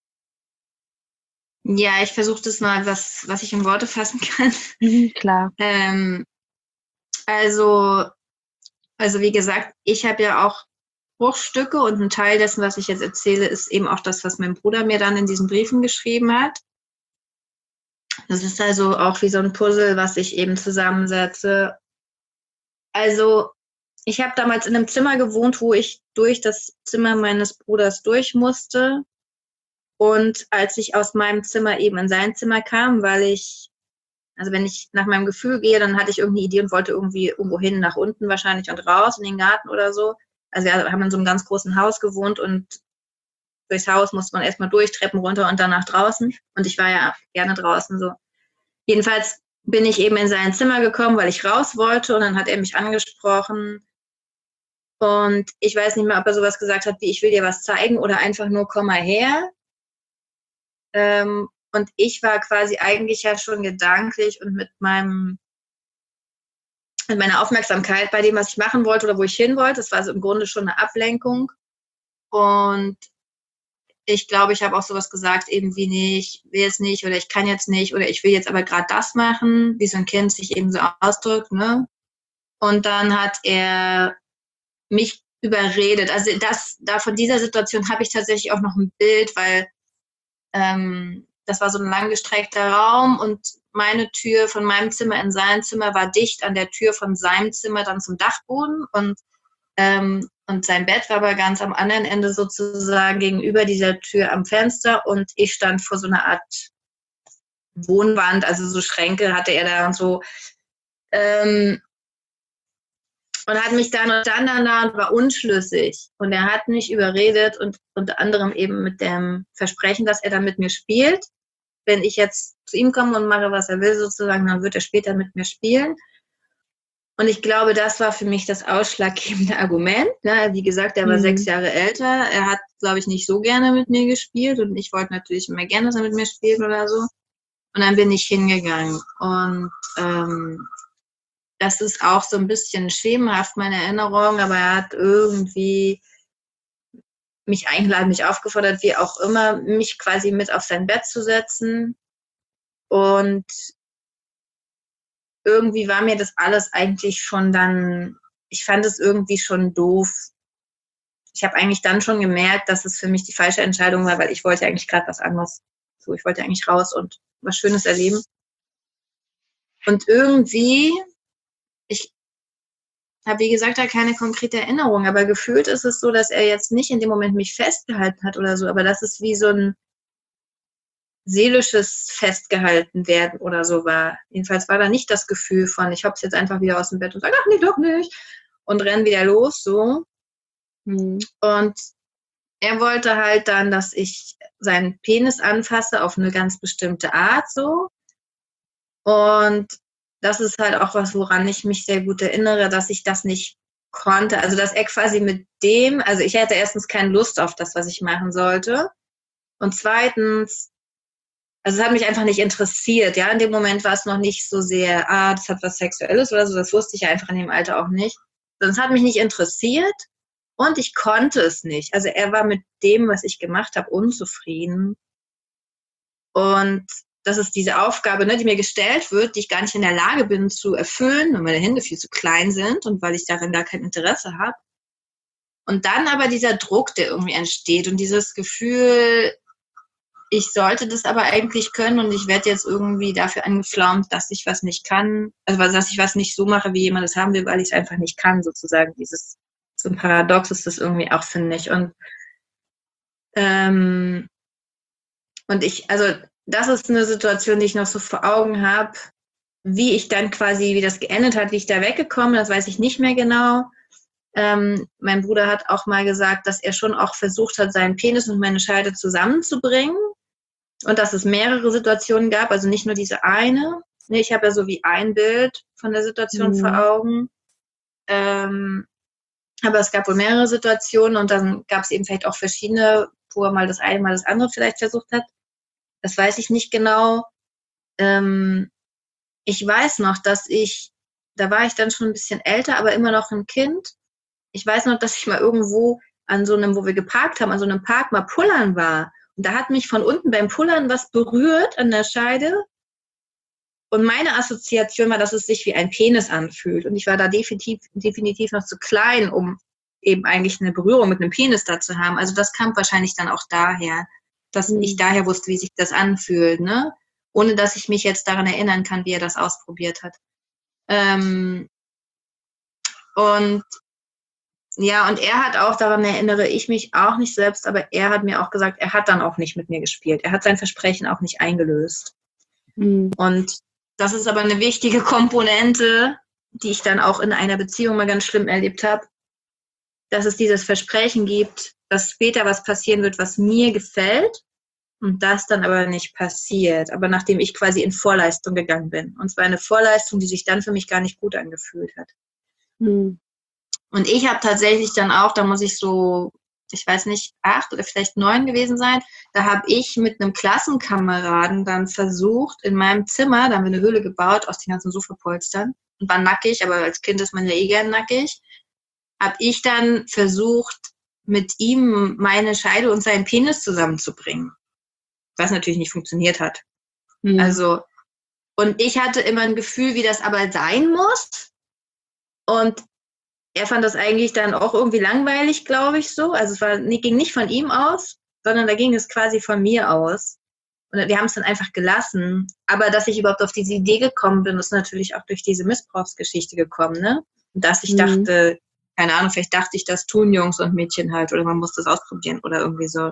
Ja, ich versuche das mal, was, was ich in Worte fassen kann. Mhm, klar. Ähm, also, also wie gesagt, ich habe ja auch Bruchstücke und ein Teil dessen, was ich jetzt erzähle, ist eben auch das, was mein Bruder mir dann in diesen Briefen geschrieben hat. Das ist also auch wie so ein Puzzle, was ich eben zusammensetze. Also ich habe damals in einem Zimmer gewohnt, wo ich durch das Zimmer meines Bruders durch musste. Und als ich aus meinem Zimmer eben in sein Zimmer kam, weil ich, also wenn ich nach meinem Gefühl gehe, dann hatte ich irgendeine Idee und wollte irgendwie irgendwo hin, nach unten wahrscheinlich und raus in den Garten oder so. Also wir haben in so einem ganz großen Haus gewohnt und durchs Haus musste man erstmal durch, Treppen runter und dann nach draußen. Und ich war ja gerne draußen so. Jedenfalls bin ich eben in sein Zimmer gekommen, weil ich raus wollte und dann hat er mich angesprochen. Und ich weiß nicht mehr, ob er sowas gesagt hat, wie ich will dir was zeigen oder einfach nur komm mal her. Ähm, und ich war quasi eigentlich ja schon gedanklich und mit meinem mit meiner Aufmerksamkeit bei dem, was ich machen wollte oder wo ich hin wollte. Das war also im Grunde schon eine Ablenkung. Und ich glaube, ich habe auch sowas gesagt, eben wie, nee, ich will jetzt nicht oder ich kann jetzt nicht oder ich will jetzt aber gerade das machen, wie so ein Kind sich eben so ausdrückt, ne? Und dann hat er mich überredet. Also das, da von dieser Situation habe ich tatsächlich auch noch ein Bild, weil ähm, das war so ein langgestreckter Raum und meine Tür von meinem Zimmer in sein Zimmer war dicht an der Tür von seinem Zimmer dann zum Dachboden und ähm, und sein Bett war aber ganz am anderen Ende sozusagen gegenüber dieser Tür am Fenster und ich stand vor so einer Art Wohnwand, also so Schränke hatte er da und so. Ähm, und hat mich dann und dann da und war unschlüssig. Und er hat mich überredet und unter anderem eben mit dem Versprechen, dass er dann mit mir spielt. Wenn ich jetzt zu ihm komme und mache, was er will sozusagen, dann wird er später mit mir spielen. Und ich glaube, das war für mich das ausschlaggebende Argument. Ne? Wie gesagt, er war mhm. sechs Jahre älter. Er hat, glaube ich, nicht so gerne mit mir gespielt. Und ich wollte natürlich immer gerne, dass er mit mir spielt oder so. Und dann bin ich hingegangen. Und ähm, das ist auch so ein bisschen schemenhaft, meine Erinnerung. Aber er hat irgendwie mich eingeladen, mich aufgefordert, wie auch immer, mich quasi mit auf sein Bett zu setzen. Und irgendwie war mir das alles eigentlich schon dann, ich fand es irgendwie schon doof. Ich habe eigentlich dann schon gemerkt, dass es für mich die falsche Entscheidung war, weil ich wollte eigentlich gerade was anderes. So, ich wollte eigentlich raus und was Schönes erleben. Und irgendwie, ich habe, wie gesagt, da keine konkrete Erinnerung, aber gefühlt ist es so, dass er jetzt nicht in dem Moment mich festgehalten hat oder so, aber das ist wie so ein seelisches Festgehalten werden oder so war. Jedenfalls war da nicht das Gefühl von, ich hopp's jetzt einfach wieder aus dem Bett und sage, ach nee, doch nicht. Und renn wieder los, so. Mhm. Und er wollte halt dann, dass ich seinen Penis anfasse auf eine ganz bestimmte Art, so. Und das ist halt auch was, woran ich mich sehr gut erinnere, dass ich das nicht konnte. Also, dass er quasi mit dem, also ich hatte erstens keine Lust auf das, was ich machen sollte. Und zweitens, also es hat mich einfach nicht interessiert, ja, in dem Moment war es noch nicht so sehr, ah, das hat was Sexuelles oder so, das wusste ich ja einfach in dem Alter auch nicht. Sondern es hat mich nicht interessiert und ich konnte es nicht. Also er war mit dem, was ich gemacht habe, unzufrieden. Und das ist diese Aufgabe, ne, die mir gestellt wird, die ich gar nicht in der Lage bin zu erfüllen, weil meine Hände viel zu klein sind und weil ich darin gar kein Interesse habe. Und dann aber dieser Druck, der irgendwie entsteht und dieses Gefühl, ich sollte das aber eigentlich können und ich werde jetzt irgendwie dafür angeflaumt, dass ich was nicht kann, also dass ich was nicht so mache, wie jemand es haben will, weil ich es einfach nicht kann, sozusagen. Dieses, so ein Paradox ist das irgendwie auch, finde ich. Und, ähm, und ich, also das ist eine Situation, die ich noch so vor Augen habe, wie ich dann quasi, wie das geendet hat, wie ich da weggekommen, das weiß ich nicht mehr genau. Ähm, mein Bruder hat auch mal gesagt, dass er schon auch versucht hat, seinen Penis und meine Scheide zusammenzubringen. Und dass es mehrere Situationen gab, also nicht nur diese eine. Ich habe ja so wie ein Bild von der Situation mhm. vor Augen. Ähm, aber es gab wohl mehrere Situationen und dann gab es eben vielleicht auch verschiedene, wo er mal das eine, mal das andere vielleicht versucht hat. Das weiß ich nicht genau. Ähm, ich weiß noch, dass ich, da war ich dann schon ein bisschen älter, aber immer noch ein Kind. Ich weiß noch, dass ich mal irgendwo an so einem, wo wir geparkt haben, an so einem Park mal pullern war. Und da hat mich von unten beim Pullern was berührt an der Scheide. Und meine Assoziation war, dass es sich wie ein Penis anfühlt. Und ich war da definitiv, definitiv noch zu klein, um eben eigentlich eine Berührung mit einem Penis da zu haben. Also das kam wahrscheinlich dann auch daher, dass mhm. ich daher wusste, wie sich das anfühlt, ne? Ohne dass ich mich jetzt daran erinnern kann, wie er das ausprobiert hat. Ähm, und ja, und er hat auch, daran erinnere ich mich auch nicht selbst, aber er hat mir auch gesagt, er hat dann auch nicht mit mir gespielt. Er hat sein Versprechen auch nicht eingelöst. Mhm. Und das ist aber eine wichtige Komponente, die ich dann auch in einer Beziehung mal ganz schlimm erlebt habe, dass es dieses Versprechen gibt, dass später was passieren wird, was mir gefällt und das dann aber nicht passiert. Aber nachdem ich quasi in Vorleistung gegangen bin. Und zwar eine Vorleistung, die sich dann für mich gar nicht gut angefühlt hat. Mhm. Und ich habe tatsächlich dann auch, da muss ich so, ich weiß nicht, acht oder vielleicht neun gewesen sein, da habe ich mit einem Klassenkameraden dann versucht, in meinem Zimmer, da haben wir eine Höhle gebaut aus den ganzen Sofapolstern und war nackig, aber als Kind ist man ja eh gern nackig, habe ich dann versucht, mit ihm meine Scheide und seinen Penis zusammenzubringen, was natürlich nicht funktioniert hat. Mhm. Also, und ich hatte immer ein Gefühl, wie das aber sein muss, und er fand das eigentlich dann auch irgendwie langweilig, glaube ich, so. Also es war, ging nicht von ihm aus, sondern da ging es quasi von mir aus. Und wir haben es dann einfach gelassen. Aber dass ich überhaupt auf diese Idee gekommen bin, ist natürlich auch durch diese Missbrauchsgeschichte gekommen, ne? Und dass ich mhm. dachte, keine Ahnung, vielleicht dachte ich, das tun Jungs und Mädchen halt, oder man muss das ausprobieren oder irgendwie so.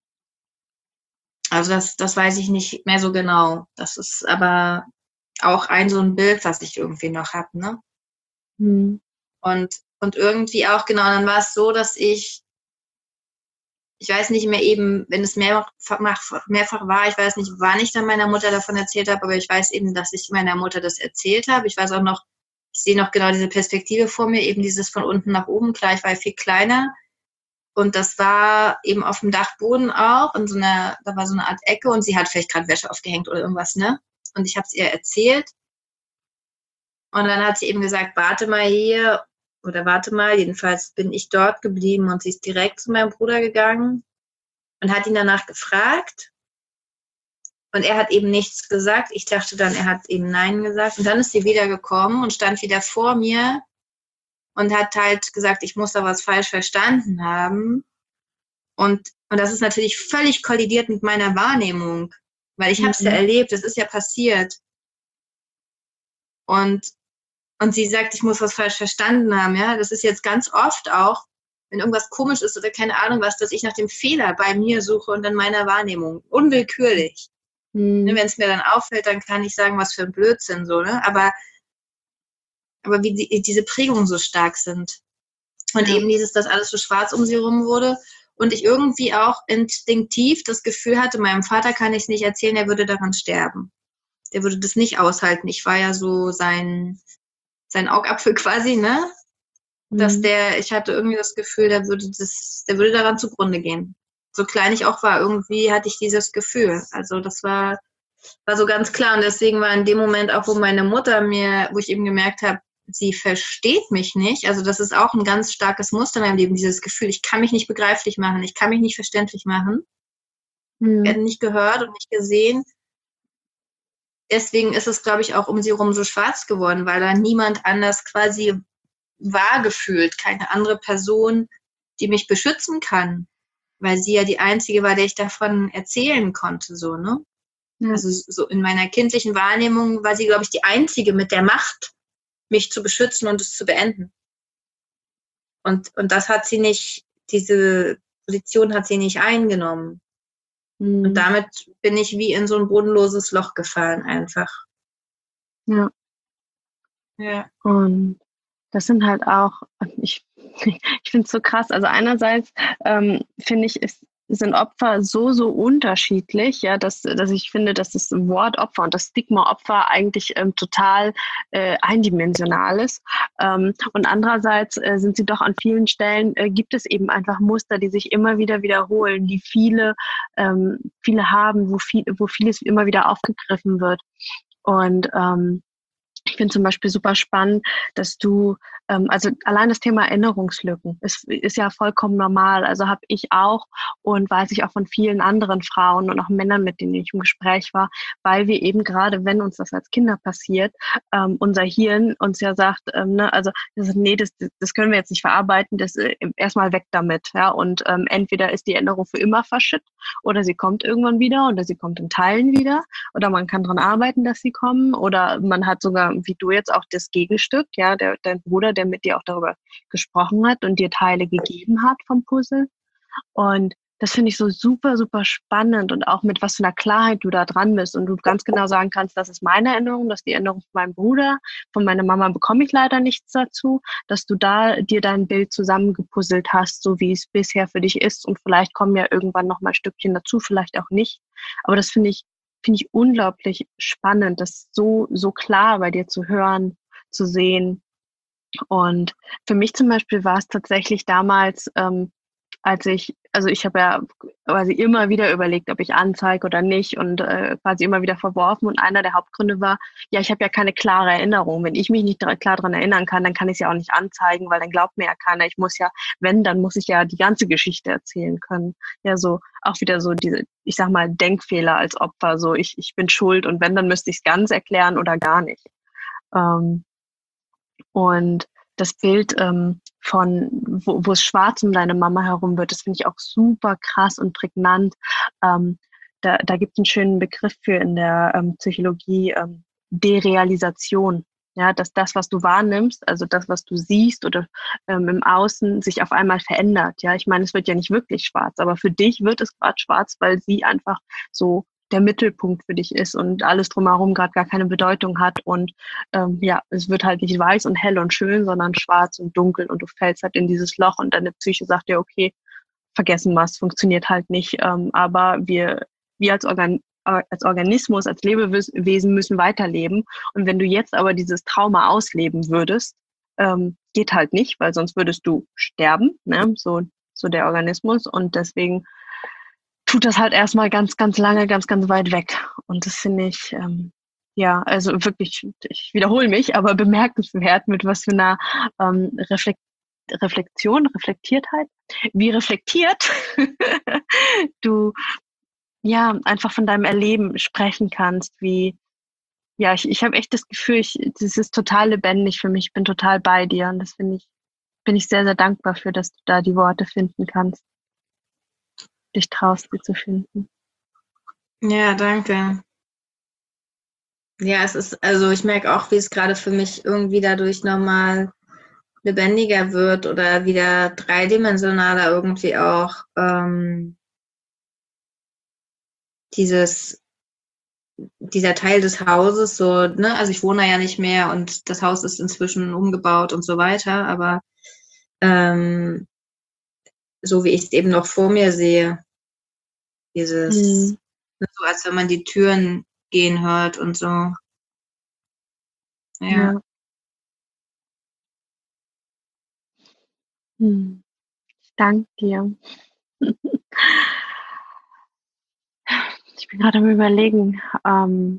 Also das, das weiß ich nicht mehr so genau. Das ist aber auch ein so ein Bild, was ich irgendwie noch habe, ne? Mhm. Und Und irgendwie auch, genau, dann war es so, dass ich, ich weiß nicht mehr eben, wenn es mehrfach, mehrfach war, ich weiß nicht, wann ich dann meiner Mutter davon erzählt habe, aber ich weiß eben, dass ich meiner Mutter das erzählt habe. Ich weiß auch noch, ich sehe noch genau diese Perspektive vor mir, eben dieses von unten nach oben, klar, ich war viel kleiner. Und das war eben auf dem Dachboden auch, in so einer, da war so eine Art Ecke und sie hat vielleicht gerade Wäsche aufgehängt oder irgendwas, ne? Und ich habe es ihr erzählt. Und dann hat sie eben gesagt, warte mal hier, oder warte mal, jedenfalls bin ich dort geblieben und sie ist direkt zu meinem Bruder gegangen und hat ihn danach gefragt. Und er hat eben nichts gesagt. Ich dachte dann, er hat eben Nein gesagt. Und dann ist sie wieder gekommen und stand wieder vor mir und hat halt gesagt, ich muss da was falsch verstanden haben. Und, und das ist natürlich völlig kollidiert mit meiner Wahrnehmung, weil ich mhm. habe es ja erlebt, es ist ja passiert. Und Und sie sagt, ich muss was falsch verstanden haben, ja. Das ist jetzt ganz oft auch, wenn irgendwas komisch ist oder keine Ahnung was, dass ich nach dem Fehler bei mir suche und in meiner Wahrnehmung. Unwillkürlich. Mhm. Wenn es mir dann auffällt, dann kann ich sagen, was für ein Blödsinn, so, ne? Aber, aber wie die, diese Prägungen so stark sind. Und ja. eben dieses, dass alles so schwarz um sie rum wurde. Und ich irgendwie auch instinktiv das Gefühl hatte, meinem Vater kann ich es nicht erzählen, er würde daran sterben. Der würde das nicht aushalten. Ich war ja so sein... sein Augapfel quasi, ne? Dass der, ich hatte irgendwie das Gefühl, der würde das, der würde daran zugrunde gehen. So klein ich auch war, irgendwie hatte ich dieses Gefühl. Also das war, war so ganz klar. Und deswegen war in dem Moment auch, wo meine Mutter mir, wo ich eben gemerkt habe, sie versteht mich nicht. Also das ist auch ein ganz starkes Muster in meinem Leben, dieses Gefühl, ich kann mich nicht begreiflich machen, ich kann mich nicht verständlich machen. Mhm. Ich werde nicht gehört und nicht gesehen. Deswegen ist es, glaube ich, auch um sie herum so schwarz geworden, weil da niemand anders quasi war gefühlt, keine andere Person, die mich beschützen kann, weil sie ja die einzige war, der ich davon erzählen konnte, so, ne? Ja. Also so in meiner kindlichen Wahrnehmung war sie, glaube ich, die einzige mit der Macht, mich zu beschützen und es zu beenden. Und, und das hat sie nicht, diese Position hat sie nicht eingenommen. Und damit bin ich wie in so ein bodenloses Loch gefallen einfach. Ja. Ja. Und das sind halt auch, ich, ich finde es so krass, also einerseits ähm, finde ich, ist, sind Opfer so, so unterschiedlich, ja, dass, dass ich finde, dass das Wort Opfer und das Stigma Opfer eigentlich ähm, total äh, eindimensional ist. Ähm, und andererseits äh, sind sie doch an vielen Stellen, äh, gibt es eben einfach Muster, die sich immer wieder wiederholen, die viele, ähm, viele haben, wo, viel, wo vieles immer wieder aufgegriffen wird. Und ähm, Ich finde zum Beispiel super spannend, dass du, ähm, also allein das Thema Erinnerungslücken ist, ist ja vollkommen normal. Also habe ich auch und weiß ich auch von vielen anderen Frauen und auch Männern, mit denen ich im Gespräch war, weil wir eben gerade, wenn uns das als Kinder passiert, ähm, unser Hirn uns ja sagt, ähm, ne, also das, nee, das, das können wir jetzt nicht verarbeiten, das äh, erstmal weg damit. Ja? Und ähm, entweder ist die Erinnerung für immer verschütt oder sie kommt irgendwann wieder oder sie kommt in Teilen wieder oder man kann dran arbeiten, dass sie kommen oder man hat sogar, wie du jetzt, auch das Gegenstück, ja, der, dein Bruder, der mit dir auch darüber gesprochen hat und dir Teile gegeben hat vom Puzzle. Und das finde ich so super, super spannend und auch mit was für einer Klarheit du da dran bist und du ganz genau sagen kannst, das ist meine Erinnerung, das ist die Erinnerung von meinem Bruder, von meiner Mama bekomme ich leider nichts dazu, dass du da dir dein Bild zusammengepuzzelt hast, so wie es bisher für dich ist und vielleicht kommen ja irgendwann noch mal Stückchen dazu, vielleicht auch nicht. Aber das finde ich, finde ich unglaublich spannend, das so, so klar bei dir zu hören, zu sehen. Und für mich zum Beispiel war es tatsächlich damals, ähm, als ich, also ich habe ja quasi immer wieder überlegt, ob ich anzeige oder nicht und äh, quasi immer wieder verworfen. Und einer der Hauptgründe war, ja, ich habe ja keine klare Erinnerung. Wenn ich mich nicht dra- klar daran erinnern kann, dann kann ich es ja auch nicht anzeigen, weil dann glaubt mir ja keiner. Ich muss ja, wenn, dann muss ich ja die ganze Geschichte erzählen können. Ja, so auch wieder so diese, ich sag mal, Denkfehler als Opfer. So, ich, ich bin schuld und wenn, dann müsste ich es ganz erklären oder gar nicht. Ähm, und das Bild ähm, von, wo, wo es schwarz um deine Mama herum wird, das finde ich auch super krass und prägnant. Ähm, da da gibt es einen schönen Begriff für in der ähm, Psychologie, ähm, Derealisation. Ja, dass das, was du wahrnimmst, also das, was du siehst oder ähm, im Außen, sich auf einmal verändert. Ja, ich meine, es wird ja nicht wirklich schwarz, aber für dich wird es gerade schwarz, weil sie einfach so der Mittelpunkt für dich ist und alles drumherum gerade gar keine Bedeutung hat und ähm, ja, es wird halt nicht weiß und hell und schön, sondern schwarz und dunkel und du fällst halt in dieses Loch und deine Psyche sagt dir, okay, vergessen was, funktioniert halt nicht, ähm, aber wir, wir als, Organ äh, als Organismus, als Lebewesen müssen weiterleben und wenn du jetzt aber dieses Trauma ausleben würdest, ähm, geht halt nicht, weil sonst würdest du sterben, ne? so, so der Organismus und deswegen tut das halt erstmal ganz, ganz lange, ganz, ganz weit weg. Und das finde ich, ähm, ja, also wirklich, ich wiederhole mich, aber bemerkenswert, mit was für einer ähm, Reflekt Reflexion, Reflektiertheit, wie reflektiert du ja einfach von deinem Erleben sprechen kannst, wie, ja, ich, ich habe echt das Gefühl, ich, das ist total lebendig für mich, ich bin total bei dir und das finde ich, bin ich sehr, sehr dankbar für, dass du da die Worte finden kannst, dich traust, sie zu finden. Ja, danke. Ja, es ist, also ich merke auch, wie es gerade für mich irgendwie dadurch nochmal lebendiger wird oder wieder dreidimensionaler irgendwie auch ähm, dieses, dieser Teil des Hauses, so, ne, also ich wohne da ja nicht mehr und das Haus ist inzwischen umgebaut und so weiter, aber ähm, so wie ich es eben noch vor mir sehe, dieses, Hm. ne, so als wenn man die Türen gehen hört und so. Ja. Ja. Hm. Ich danke dir. Ich bin gerade am Überlegen, ähm,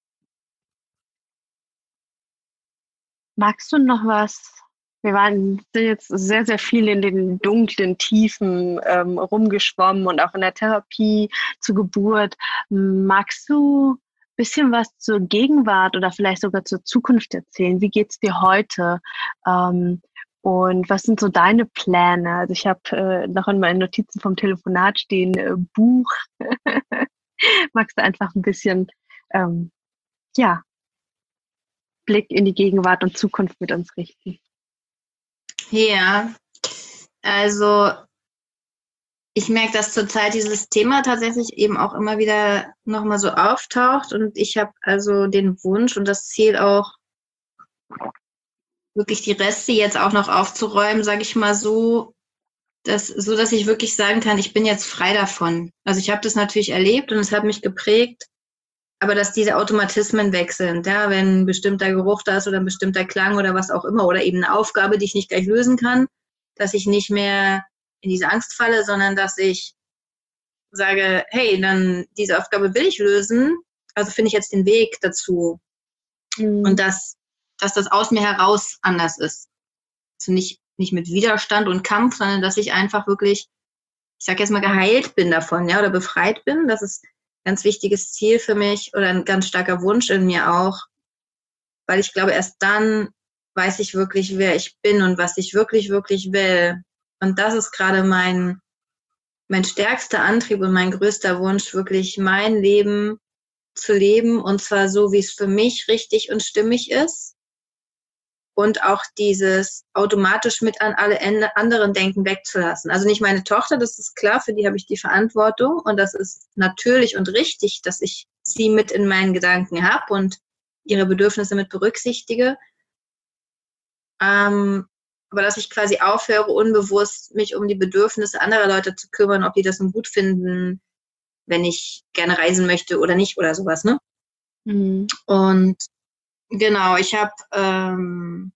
magst du noch was? Wir waren sind jetzt sehr, sehr viel in den dunklen Tiefen ähm, rumgeschwommen und auch in der Therapie zur Geburt. Magst du ein bisschen was zur Gegenwart oder vielleicht sogar zur Zukunft erzählen? Wie geht's dir heute? Ähm, und was sind so deine Pläne? Also ich habe äh, noch in meinen Notizen vom Telefonat stehen, äh, Buch. Magst du einfach ein bisschen, ähm, ja, Blick in die Gegenwart und Zukunft mit uns richten? Ja, also ich merke, dass zurzeit dieses Thema tatsächlich eben auch immer wieder nochmal so auftaucht und ich habe also den Wunsch und das Ziel auch, wirklich die Reste jetzt auch noch aufzuräumen, sage ich mal so, dass, so dass ich wirklich sagen kann, ich bin jetzt frei davon. Also ich habe das natürlich erlebt und es hat mich geprägt, aber dass diese Automatismen weg sind, ja, wenn ein bestimmter Geruch da ist oder ein bestimmter Klang oder was auch immer oder eben eine Aufgabe, die ich nicht gleich lösen kann, dass ich nicht mehr in diese Angst falle, sondern dass ich sage, hey, dann diese Aufgabe will ich lösen, also finde ich jetzt den Weg dazu. Und Mhm. das dass das aus mir heraus anders ist. Also nicht, nicht mit Widerstand und Kampf, sondern dass ich einfach wirklich, ich sag jetzt mal, geheilt bin davon, ja, oder befreit bin. Das ist ein ganz wichtiges Ziel für mich oder ein ganz starker Wunsch in mir auch, weil ich glaube, erst dann weiß ich wirklich, wer ich bin und was ich wirklich, wirklich will. Und das ist gerade mein, mein stärkster Antrieb und mein größter Wunsch, wirklich mein Leben zu leben und zwar so, wie es für mich richtig und stimmig ist und auch dieses automatisch mit an alle anderen Denken wegzulassen. Also nicht meine Tochter, das ist klar, für die habe ich die Verantwortung und das ist natürlich und richtig, dass ich sie mit in meinen Gedanken habe und ihre Bedürfnisse mit berücksichtige. Ähm, aber dass ich quasi aufhöre, unbewusst mich um die Bedürfnisse anderer Leute zu kümmern, ob die das nun gut finden, wenn ich gerne reisen möchte oder nicht oder sowas, ne? Mhm. Und genau, ich habe, ähm,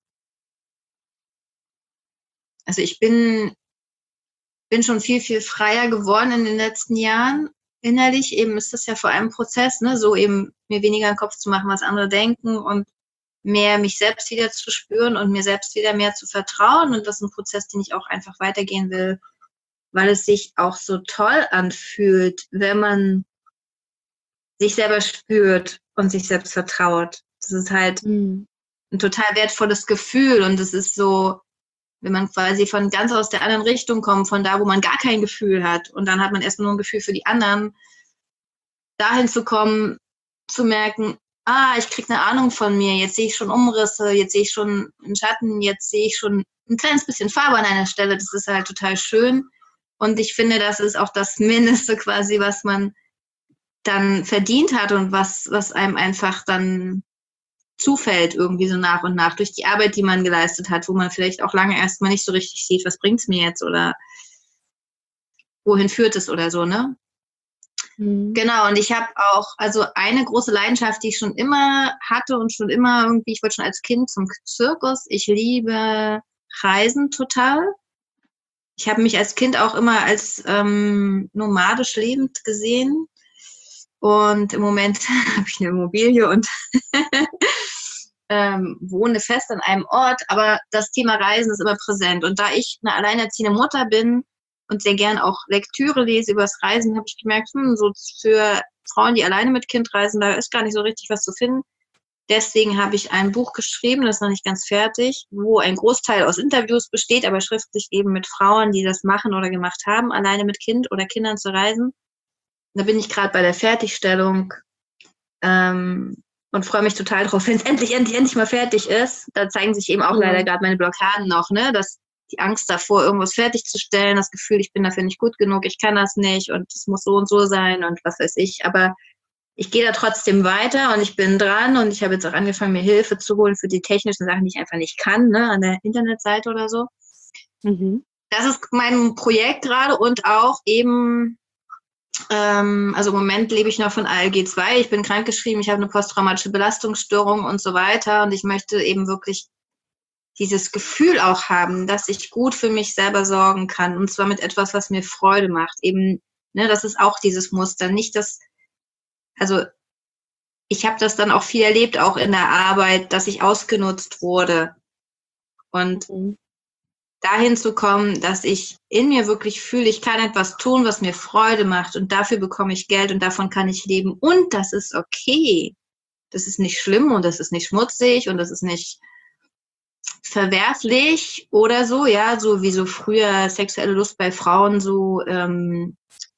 also ich bin, bin schon viel, viel freier geworden in den letzten Jahren. Innerlich eben ist das ja vor allem ein Prozess, ne? So eben mir weniger im Kopf zu machen, was andere denken und mehr mich selbst wieder zu spüren und mir selbst wieder mehr zu vertrauen. Und das ist ein Prozess, den ich auch einfach weitergehen will, weil es sich auch so toll anfühlt, wenn man sich selber spürt und sich selbst vertraut. Das ist halt mhm. ein total wertvolles Gefühl und es ist so, wenn man quasi von ganz aus der anderen Richtung kommt, von da, wo man gar kein Gefühl hat und dann hat man erst nur ein Gefühl für die anderen, dahin zu kommen, zu merken, ah, ich kriege eine Ahnung von mir, jetzt sehe ich schon Umrisse, jetzt sehe ich schon einen Schatten, jetzt sehe ich schon ein kleines bisschen Farbe an einer Stelle, das ist halt total schön und ich finde, das ist auch das Mindeste quasi, was man dann verdient hat und was, was einem einfach dann zufällt irgendwie so nach und nach durch die Arbeit, die man geleistet hat, wo man vielleicht auch lange erstmal nicht so richtig sieht, was bringt's mir jetzt oder wohin führt es oder so, ne? Mhm. Genau, und ich habe auch, also eine große Leidenschaft, die ich schon immer hatte und schon immer irgendwie, ich wollte schon als Kind zum Zirkus, ich liebe Reisen total. Ich habe mich als Kind auch immer als ähm, nomadisch lebend gesehen. Und im Moment habe ich eine Immobilie und ähm, wohne fest an einem Ort, aber das Thema Reisen ist immer präsent. Und da ich eine alleinerziehende Mutter bin und sehr gern auch Lektüre lese über das Reisen, habe ich gemerkt, hm, so für Frauen, die alleine mit Kind reisen, da ist gar nicht so richtig was zu finden. Deswegen habe ich ein Buch geschrieben, das ist noch nicht ganz fertig, wo ein Großteil aus Interviews besteht, aber schriftlich eben mit Frauen, die das machen oder gemacht haben, alleine mit Kind oder Kindern zu reisen. Da bin ich gerade bei der Fertigstellung ähm, und freue mich total drauf, wenn es endlich, endlich, endlich mal fertig ist. Da zeigen sich eben auch mhm. leider gerade meine Blockaden noch, ne? Dass die Angst davor, irgendwas fertigzustellen, das Gefühl, ich bin dafür nicht gut genug, ich kann das nicht und es muss so und so sein und was weiß ich. Aber ich gehe da trotzdem weiter und ich bin dran und ich habe jetzt auch angefangen, mir Hilfe zu holen für die technischen Sachen, die ich einfach nicht kann, ne? An der Internetseite oder so. Mhm. Das ist mein Projekt gerade und auch eben also im Moment lebe ich noch von A L G zwei, ich bin krankgeschrieben, ich habe eine posttraumatische Belastungsstörung und so weiter und ich möchte eben wirklich dieses Gefühl auch haben, dass ich gut für mich selber sorgen kann und zwar mit etwas, was mir Freude macht. Eben, ne, das ist auch dieses Muster, nicht das, also ich habe das dann auch viel erlebt, auch in der Arbeit, dass ich ausgenutzt wurde und mhm. dahin zu kommen, dass ich in mir wirklich fühle, ich kann etwas tun, was mir Freude macht und dafür bekomme ich Geld und davon kann ich leben und das ist okay. Das ist nicht schlimm und das ist nicht schmutzig und das ist nicht verwerflich oder so, ja, so wie so früher sexuelle Lust bei Frauen so ähm,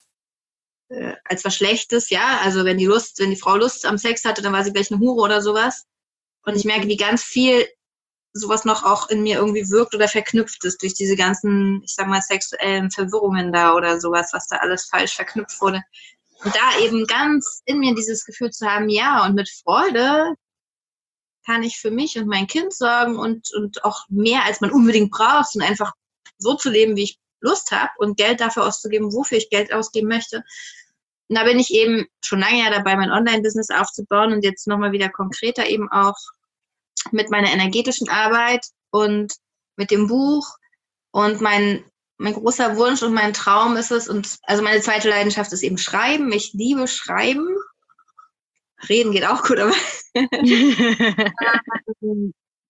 äh, als was Schlechtes, ja, also wenn die Lust, wenn die Frau Lust am Sex hatte, dann war sie gleich eine Hure oder sowas und ich merke, wie ganz viel sowas noch auch in mir irgendwie wirkt oder verknüpft ist durch diese ganzen, ich sag mal, sexuellen Verwirrungen da oder sowas, was da alles falsch verknüpft wurde. Und da eben ganz in mir dieses Gefühl zu haben, ja, und mit Freude kann ich für mich und mein Kind sorgen und, und auch mehr, als man unbedingt braucht und einfach so zu leben, wie ich Lust habe und Geld dafür auszugeben, wofür ich Geld ausgeben möchte. Und da bin ich eben schon lange ja dabei, mein Online-Business aufzubauen und jetzt nochmal wieder konkreter eben auch mit meiner energetischen Arbeit und mit dem Buch und mein, mein großer Wunsch und mein Traum ist es, und also meine zweite Leidenschaft ist eben Schreiben. Ich liebe Schreiben. Reden geht auch gut, aber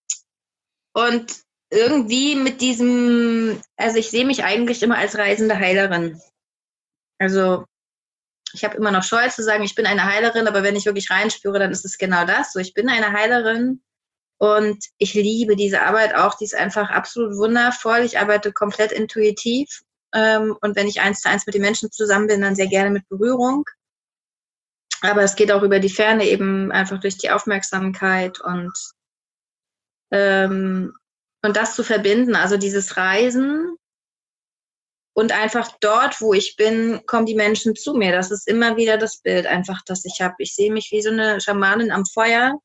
Und irgendwie mit diesem, also ich sehe mich eigentlich immer als reisende Heilerin. Also ich habe immer noch Scheu zu sagen, ich bin eine Heilerin, aber wenn ich wirklich reinspüre, dann ist es genau das. So, ich bin eine Heilerin und ich liebe diese Arbeit auch. Die ist einfach absolut wundervoll. Ich arbeite komplett intuitiv. Ähm, und wenn ich eins zu eins mit den Menschen zusammen bin, dann sehr gerne mit Berührung. Aber es geht auch über die Ferne eben einfach durch die Aufmerksamkeit und, ähm, und das zu verbinden. Also dieses Reisen und einfach dort, wo ich bin, kommen die Menschen zu mir. Das ist immer wieder das Bild einfach, das ich habe. Ich sehe mich wie so eine Schamanin am Feuer,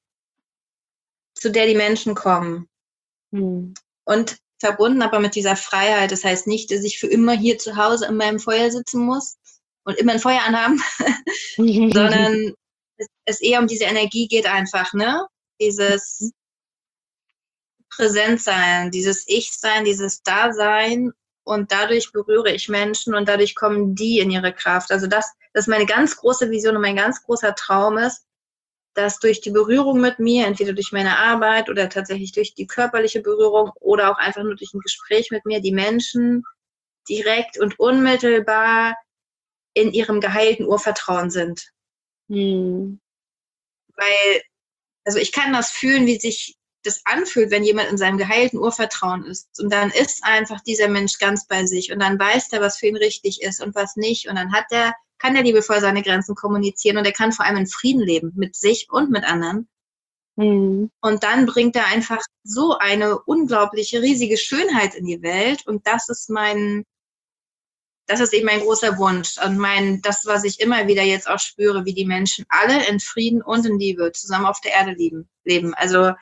zu der die Menschen kommen. Hm. Und verbunden aber mit dieser Freiheit. Das heißt nicht, dass ich für immer hier zu Hause in meinem Feuer sitzen muss und immer ein Feuer anhaben, sondern es, es eher um diese Energie geht einfach, ne? Dieses Präsentsein, dieses Ich-Sein, dieses Dasein und dadurch berühre ich Menschen und dadurch kommen die in ihre Kraft. Also das, das ist meine ganz große Vision und mein ganz großer Traum ist, dass durch die Berührung mit mir, entweder durch meine Arbeit oder tatsächlich durch die körperliche Berührung oder auch einfach nur durch ein Gespräch mit mir, die Menschen direkt und unmittelbar in ihrem geheilten Urvertrauen sind. Hm. Weil, also ich kann das fühlen, wie sich das anfühlt, wenn jemand in seinem geheilten Urvertrauen ist. Und dann ist einfach dieser Mensch ganz bei sich und dann weiß er, was für ihn richtig ist und was nicht. Und dann hat er, kann er liebevoll seine Grenzen kommunizieren und er kann vor allem in Frieden leben, mit sich und mit anderen. Hm. Und dann bringt er einfach so eine unglaubliche, riesige Schönheit in die Welt. Und das ist mein, das ist eben mein großer Wunsch. Und mein, das, was ich immer wieder jetzt auch spüre, wie die Menschen alle in Frieden und in Liebe zusammen auf der Erde leben. leben. Also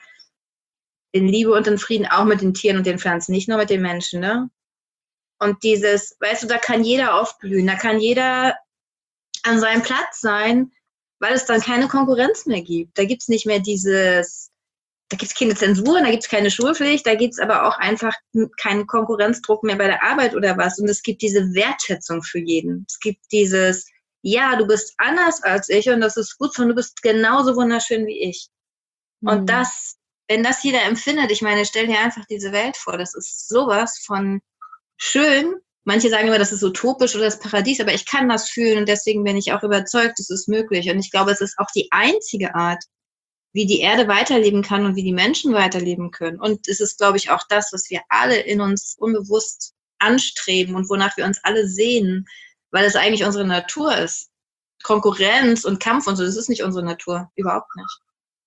in Liebe und in Frieden auch mit den Tieren und den Pflanzen, nicht nur mit den Menschen, ne? Und dieses, weißt du, da kann jeder aufblühen, da kann jeder an seinem Platz sein, weil es dann keine Konkurrenz mehr gibt. Da gibt es nicht mehr dieses, da gibt es keine Zensuren, da gibt es keine Schulpflicht, da gibt es aber auch einfach keinen Konkurrenzdruck mehr bei der Arbeit oder was. Und es gibt diese Wertschätzung für jeden. Es gibt dieses, ja, du bist anders als ich und das ist gut so und du bist genauso wunderschön wie ich. Und Hm. das, wenn das jeder empfindet, ich meine, stell dir einfach diese Welt vor, das ist sowas von schön. Manche sagen immer, das ist utopisch oder das Paradies, aber ich kann das fühlen und deswegen bin ich auch überzeugt, es ist möglich. Und ich glaube, es ist auch die einzige Art, wie die Erde weiterleben kann und wie die Menschen weiterleben können. Und es ist, glaube ich, auch das, was wir alle in uns unbewusst anstreben und wonach wir uns alle sehnen, weil es eigentlich unsere Natur ist. Konkurrenz und Kampf und so, das ist nicht unsere Natur, überhaupt nicht.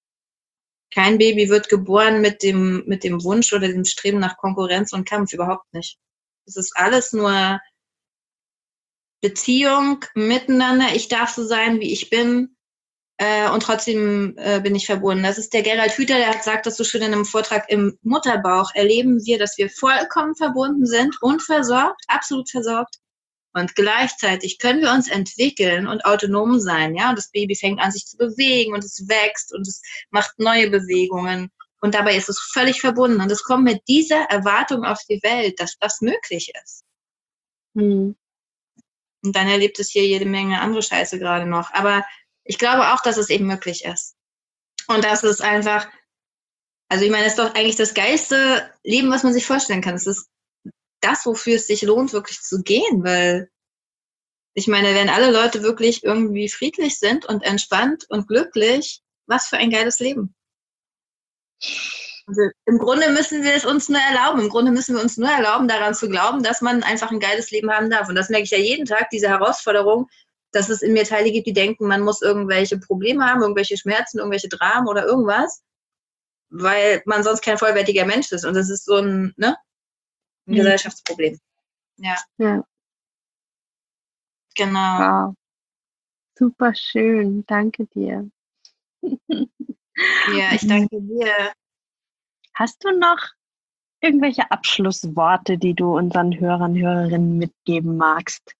Kein Baby wird geboren mit dem, mit dem Wunsch oder dem Streben nach Konkurrenz und Kampf, überhaupt nicht. Es ist alles nur Beziehung, miteinander. Ich darf so sein, wie ich bin. Äh, und trotzdem äh, bin ich verbunden. Das ist der Gerald Hüther, der hat sagt das so schön in einem Vortrag, im Mutterbauch erleben wir, dass wir vollkommen verbunden sind und versorgt, absolut versorgt. Und gleichzeitig können wir uns entwickeln und autonom sein. Ja? Und das Baby fängt an, sich zu bewegen und es wächst und es macht neue Bewegungen. Und dabei ist es völlig verbunden. Und es kommt mit dieser Erwartung auf die Welt, dass das möglich ist. Hm. Und dann erlebt es hier jede Menge andere Scheiße gerade noch. Aber ich glaube auch, dass es eben möglich ist. Und das ist einfach, also ich meine, es ist doch eigentlich das geilste Leben, was man sich vorstellen kann. Es ist das, wofür es sich lohnt, wirklich zu gehen, weil ich meine, wenn alle Leute wirklich irgendwie friedlich sind und entspannt und glücklich, was für ein geiles Leben. Also im Grunde müssen wir es uns nur erlauben. Im Grunde müssen wir uns nur erlauben, daran zu glauben, dass man einfach ein geiles Leben haben darf. Und das merke ich ja jeden Tag, diese Herausforderung, dass es in mir Teile gibt, die denken, man muss irgendwelche Probleme haben, irgendwelche Schmerzen, irgendwelche Dramen oder irgendwas, weil man sonst kein vollwertiger Mensch ist. Und das ist so ein, ne, ein Hm. Gesellschaftsproblem. Ja, Ja. genau. Wow. Super schön. Danke dir. Ja, ich danke dir. Hast du noch irgendwelche Abschlussworte, die du unseren Hörern, Hörerinnen mitgeben magst?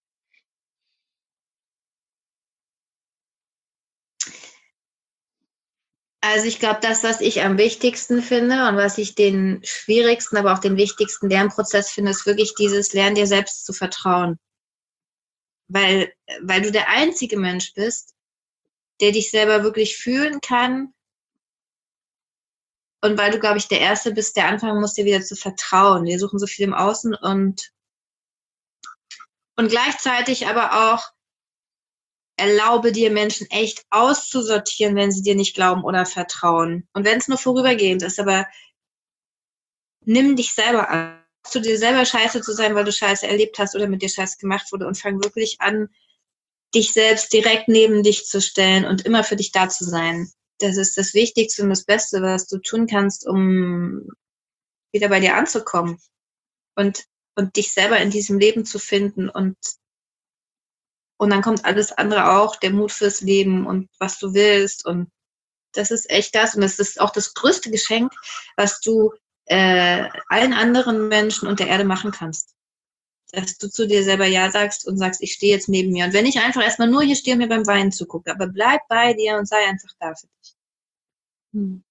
Also ich glaube, das, was ich am wichtigsten finde und was ich den schwierigsten, aber auch den wichtigsten Lernprozess finde, ist wirklich dieses Lernen, dir selbst zu vertrauen. Weil, weil du der einzige Mensch bist, der dich selber wirklich fühlen kann und weil du, glaube ich, der Erste bist, der anfangen muss, dir wieder zu vertrauen. Wir suchen so viel im Außen und, und gleichzeitig aber auch erlaube dir, Menschen echt auszusortieren, wenn sie dir nicht glauben oder vertrauen. Und wenn es nur vorübergehend ist, aber nimm dich selber an. Zu dir selber scheiße zu sein, weil du Scheiße erlebt hast oder mit dir Scheiße gemacht wurde und fang wirklich an, dich selbst direkt neben dich zu stellen und immer für dich da zu sein. Das ist das Wichtigste und das Beste, was du tun kannst, um wieder bei dir anzukommen und, und dich selber in diesem Leben zu finden. Und, und dann kommt alles andere auch, der Mut fürs Leben und was du willst. Und das ist echt das. Und das ist auch das größte Geschenk, was du äh, allen anderen Menschen und der Erde machen kannst. Dass du zu dir selber Ja sagst und sagst, ich stehe jetzt neben mir. Und wenn ich einfach erstmal nur hier stehe und mir beim Weinen zugucke, aber bleib bei dir und sei einfach da für dich. Hm.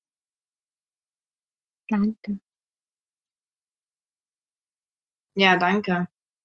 Danke. Ja, danke.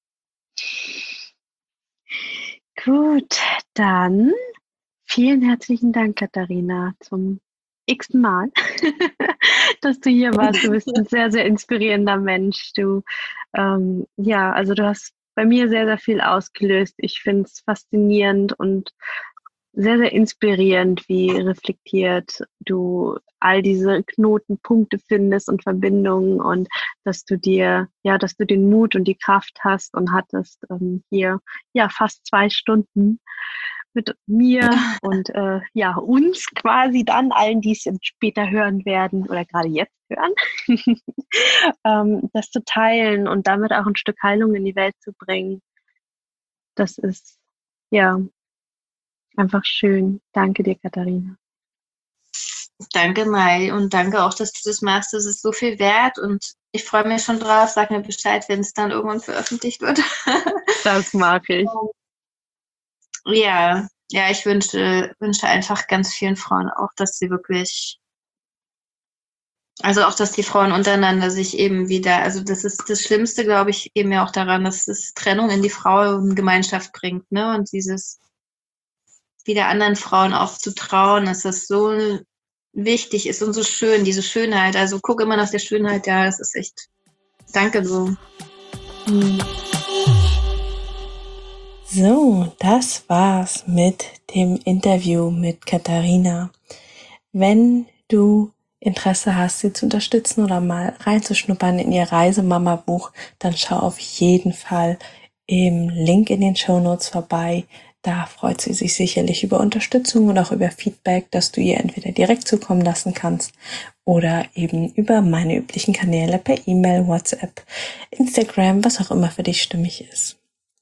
Gut, dann vielen herzlichen Dank, Katharina, zum x-ten Mal, dass du hier warst. Du bist ein sehr, sehr inspirierender Mensch. Du, ähm, ja, also du hast bei mir sehr, sehr viel ausgelöst. Ich finde es faszinierend und sehr, sehr inspirierend, wie reflektiert du all diese Knotenpunkte findest und Verbindungen und dass du dir, ja, dass du den Mut und die Kraft hast und hattest, ähm, hier, ja, fast zwei Stunden mit mir und äh, ja, uns quasi dann, allen, die es jetzt später hören werden oder gerade jetzt hören, ähm, das zu teilen und damit auch ein Stück Heilung in die Welt zu bringen. Das ist, ja, einfach schön. Danke dir, Katharina. Danke, Mai. Und danke auch, dass du das machst. Das ist so viel wert und ich freue mich schon drauf. Sag mir Bescheid, wenn es dann irgendwann veröffentlicht wird. Das mag ich. Ja, ja, ich wünsche, wünsche einfach ganz vielen Frauen auch, dass sie wirklich, also auch, dass die Frauen untereinander sich eben wieder, also das ist das Schlimmste, glaube ich, eben ja auch daran, dass es Trennung in die Frauengemeinschaft bringt, ne? Und dieses wieder anderen Frauen auch zu trauen, dass das so wichtig ist und so schön, diese Schönheit. Also guck immer nach der Schönheit, ja, das ist echt, danke so. Hm. So, das war's mit dem Interview mit Katharina. Wenn du Interesse hast, sie zu unterstützen oder mal reinzuschnuppern in ihr Reisemama-Buch, dann schau auf jeden Fall im Link in den Shownotes vorbei. Da freut sie sich sicherlich über Unterstützung und auch über Feedback, das du ihr entweder direkt zukommen lassen kannst oder eben über meine üblichen Kanäle per E-Mail, WhatsApp, Instagram, was auch immer für dich stimmig ist.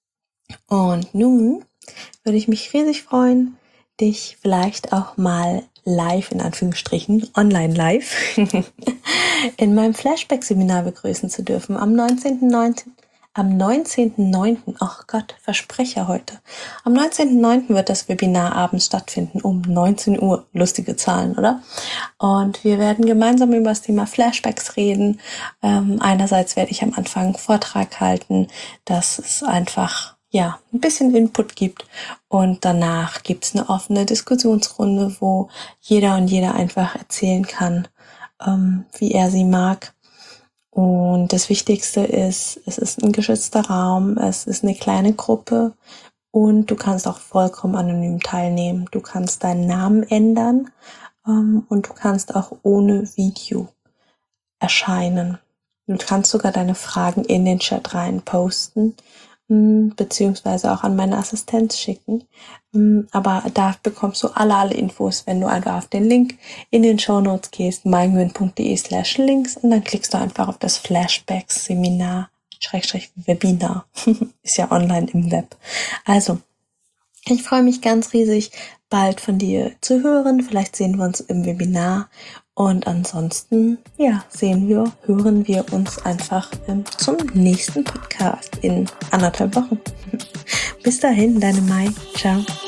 Und nun würde ich mich riesig freuen, dich vielleicht auch mal live, in Anführungsstrichen, online live, in meinem Flashback-Seminar begrüßen zu dürfen am neunzehnten neunten Am neunzehnten neunten Oh Gott, Versprecher heute. Am neunzehnten neunten wird das Webinar abends stattfinden um neunzehn Uhr. Lustige Zahlen, oder? Und wir werden gemeinsam über das Thema Flashbacks reden. Ähm, einerseits werde ich am Anfang einen Vortrag halten, dass es einfach ja ein bisschen Input gibt. Und danach gibt's eine offene Diskussionsrunde, wo jeder und jeder einfach erzählen kann, ähm, wie er sie mag. Und das Wichtigste ist, es ist ein geschützter Raum, es ist eine kleine Gruppe und du kannst auch vollkommen anonym teilnehmen. Du kannst deinen Namen ändern ähm, und du kannst auch ohne Video erscheinen. Du kannst sogar deine Fragen in den Chat rein posten, mh, beziehungsweise auch an meine Assistenz schicken. Mh, aber da bekommst du alle, alle Infos, wenn du einfach auf den Link in den Shownotes gehst, maingüen.de slash links und dann klickst du einfach auf das Flashbacks-Seminar, Schrägstrich Webinar. Ist ja online im Web. Also, ich freue mich ganz riesig, bald von dir zu hören. Vielleicht sehen wir uns im Webinar. Und ansonsten, ja, sehen wir, hören wir uns einfach ähm, zum nächsten Podcast in anderthalb Wochen. Bis dahin, deine Mai. Ciao.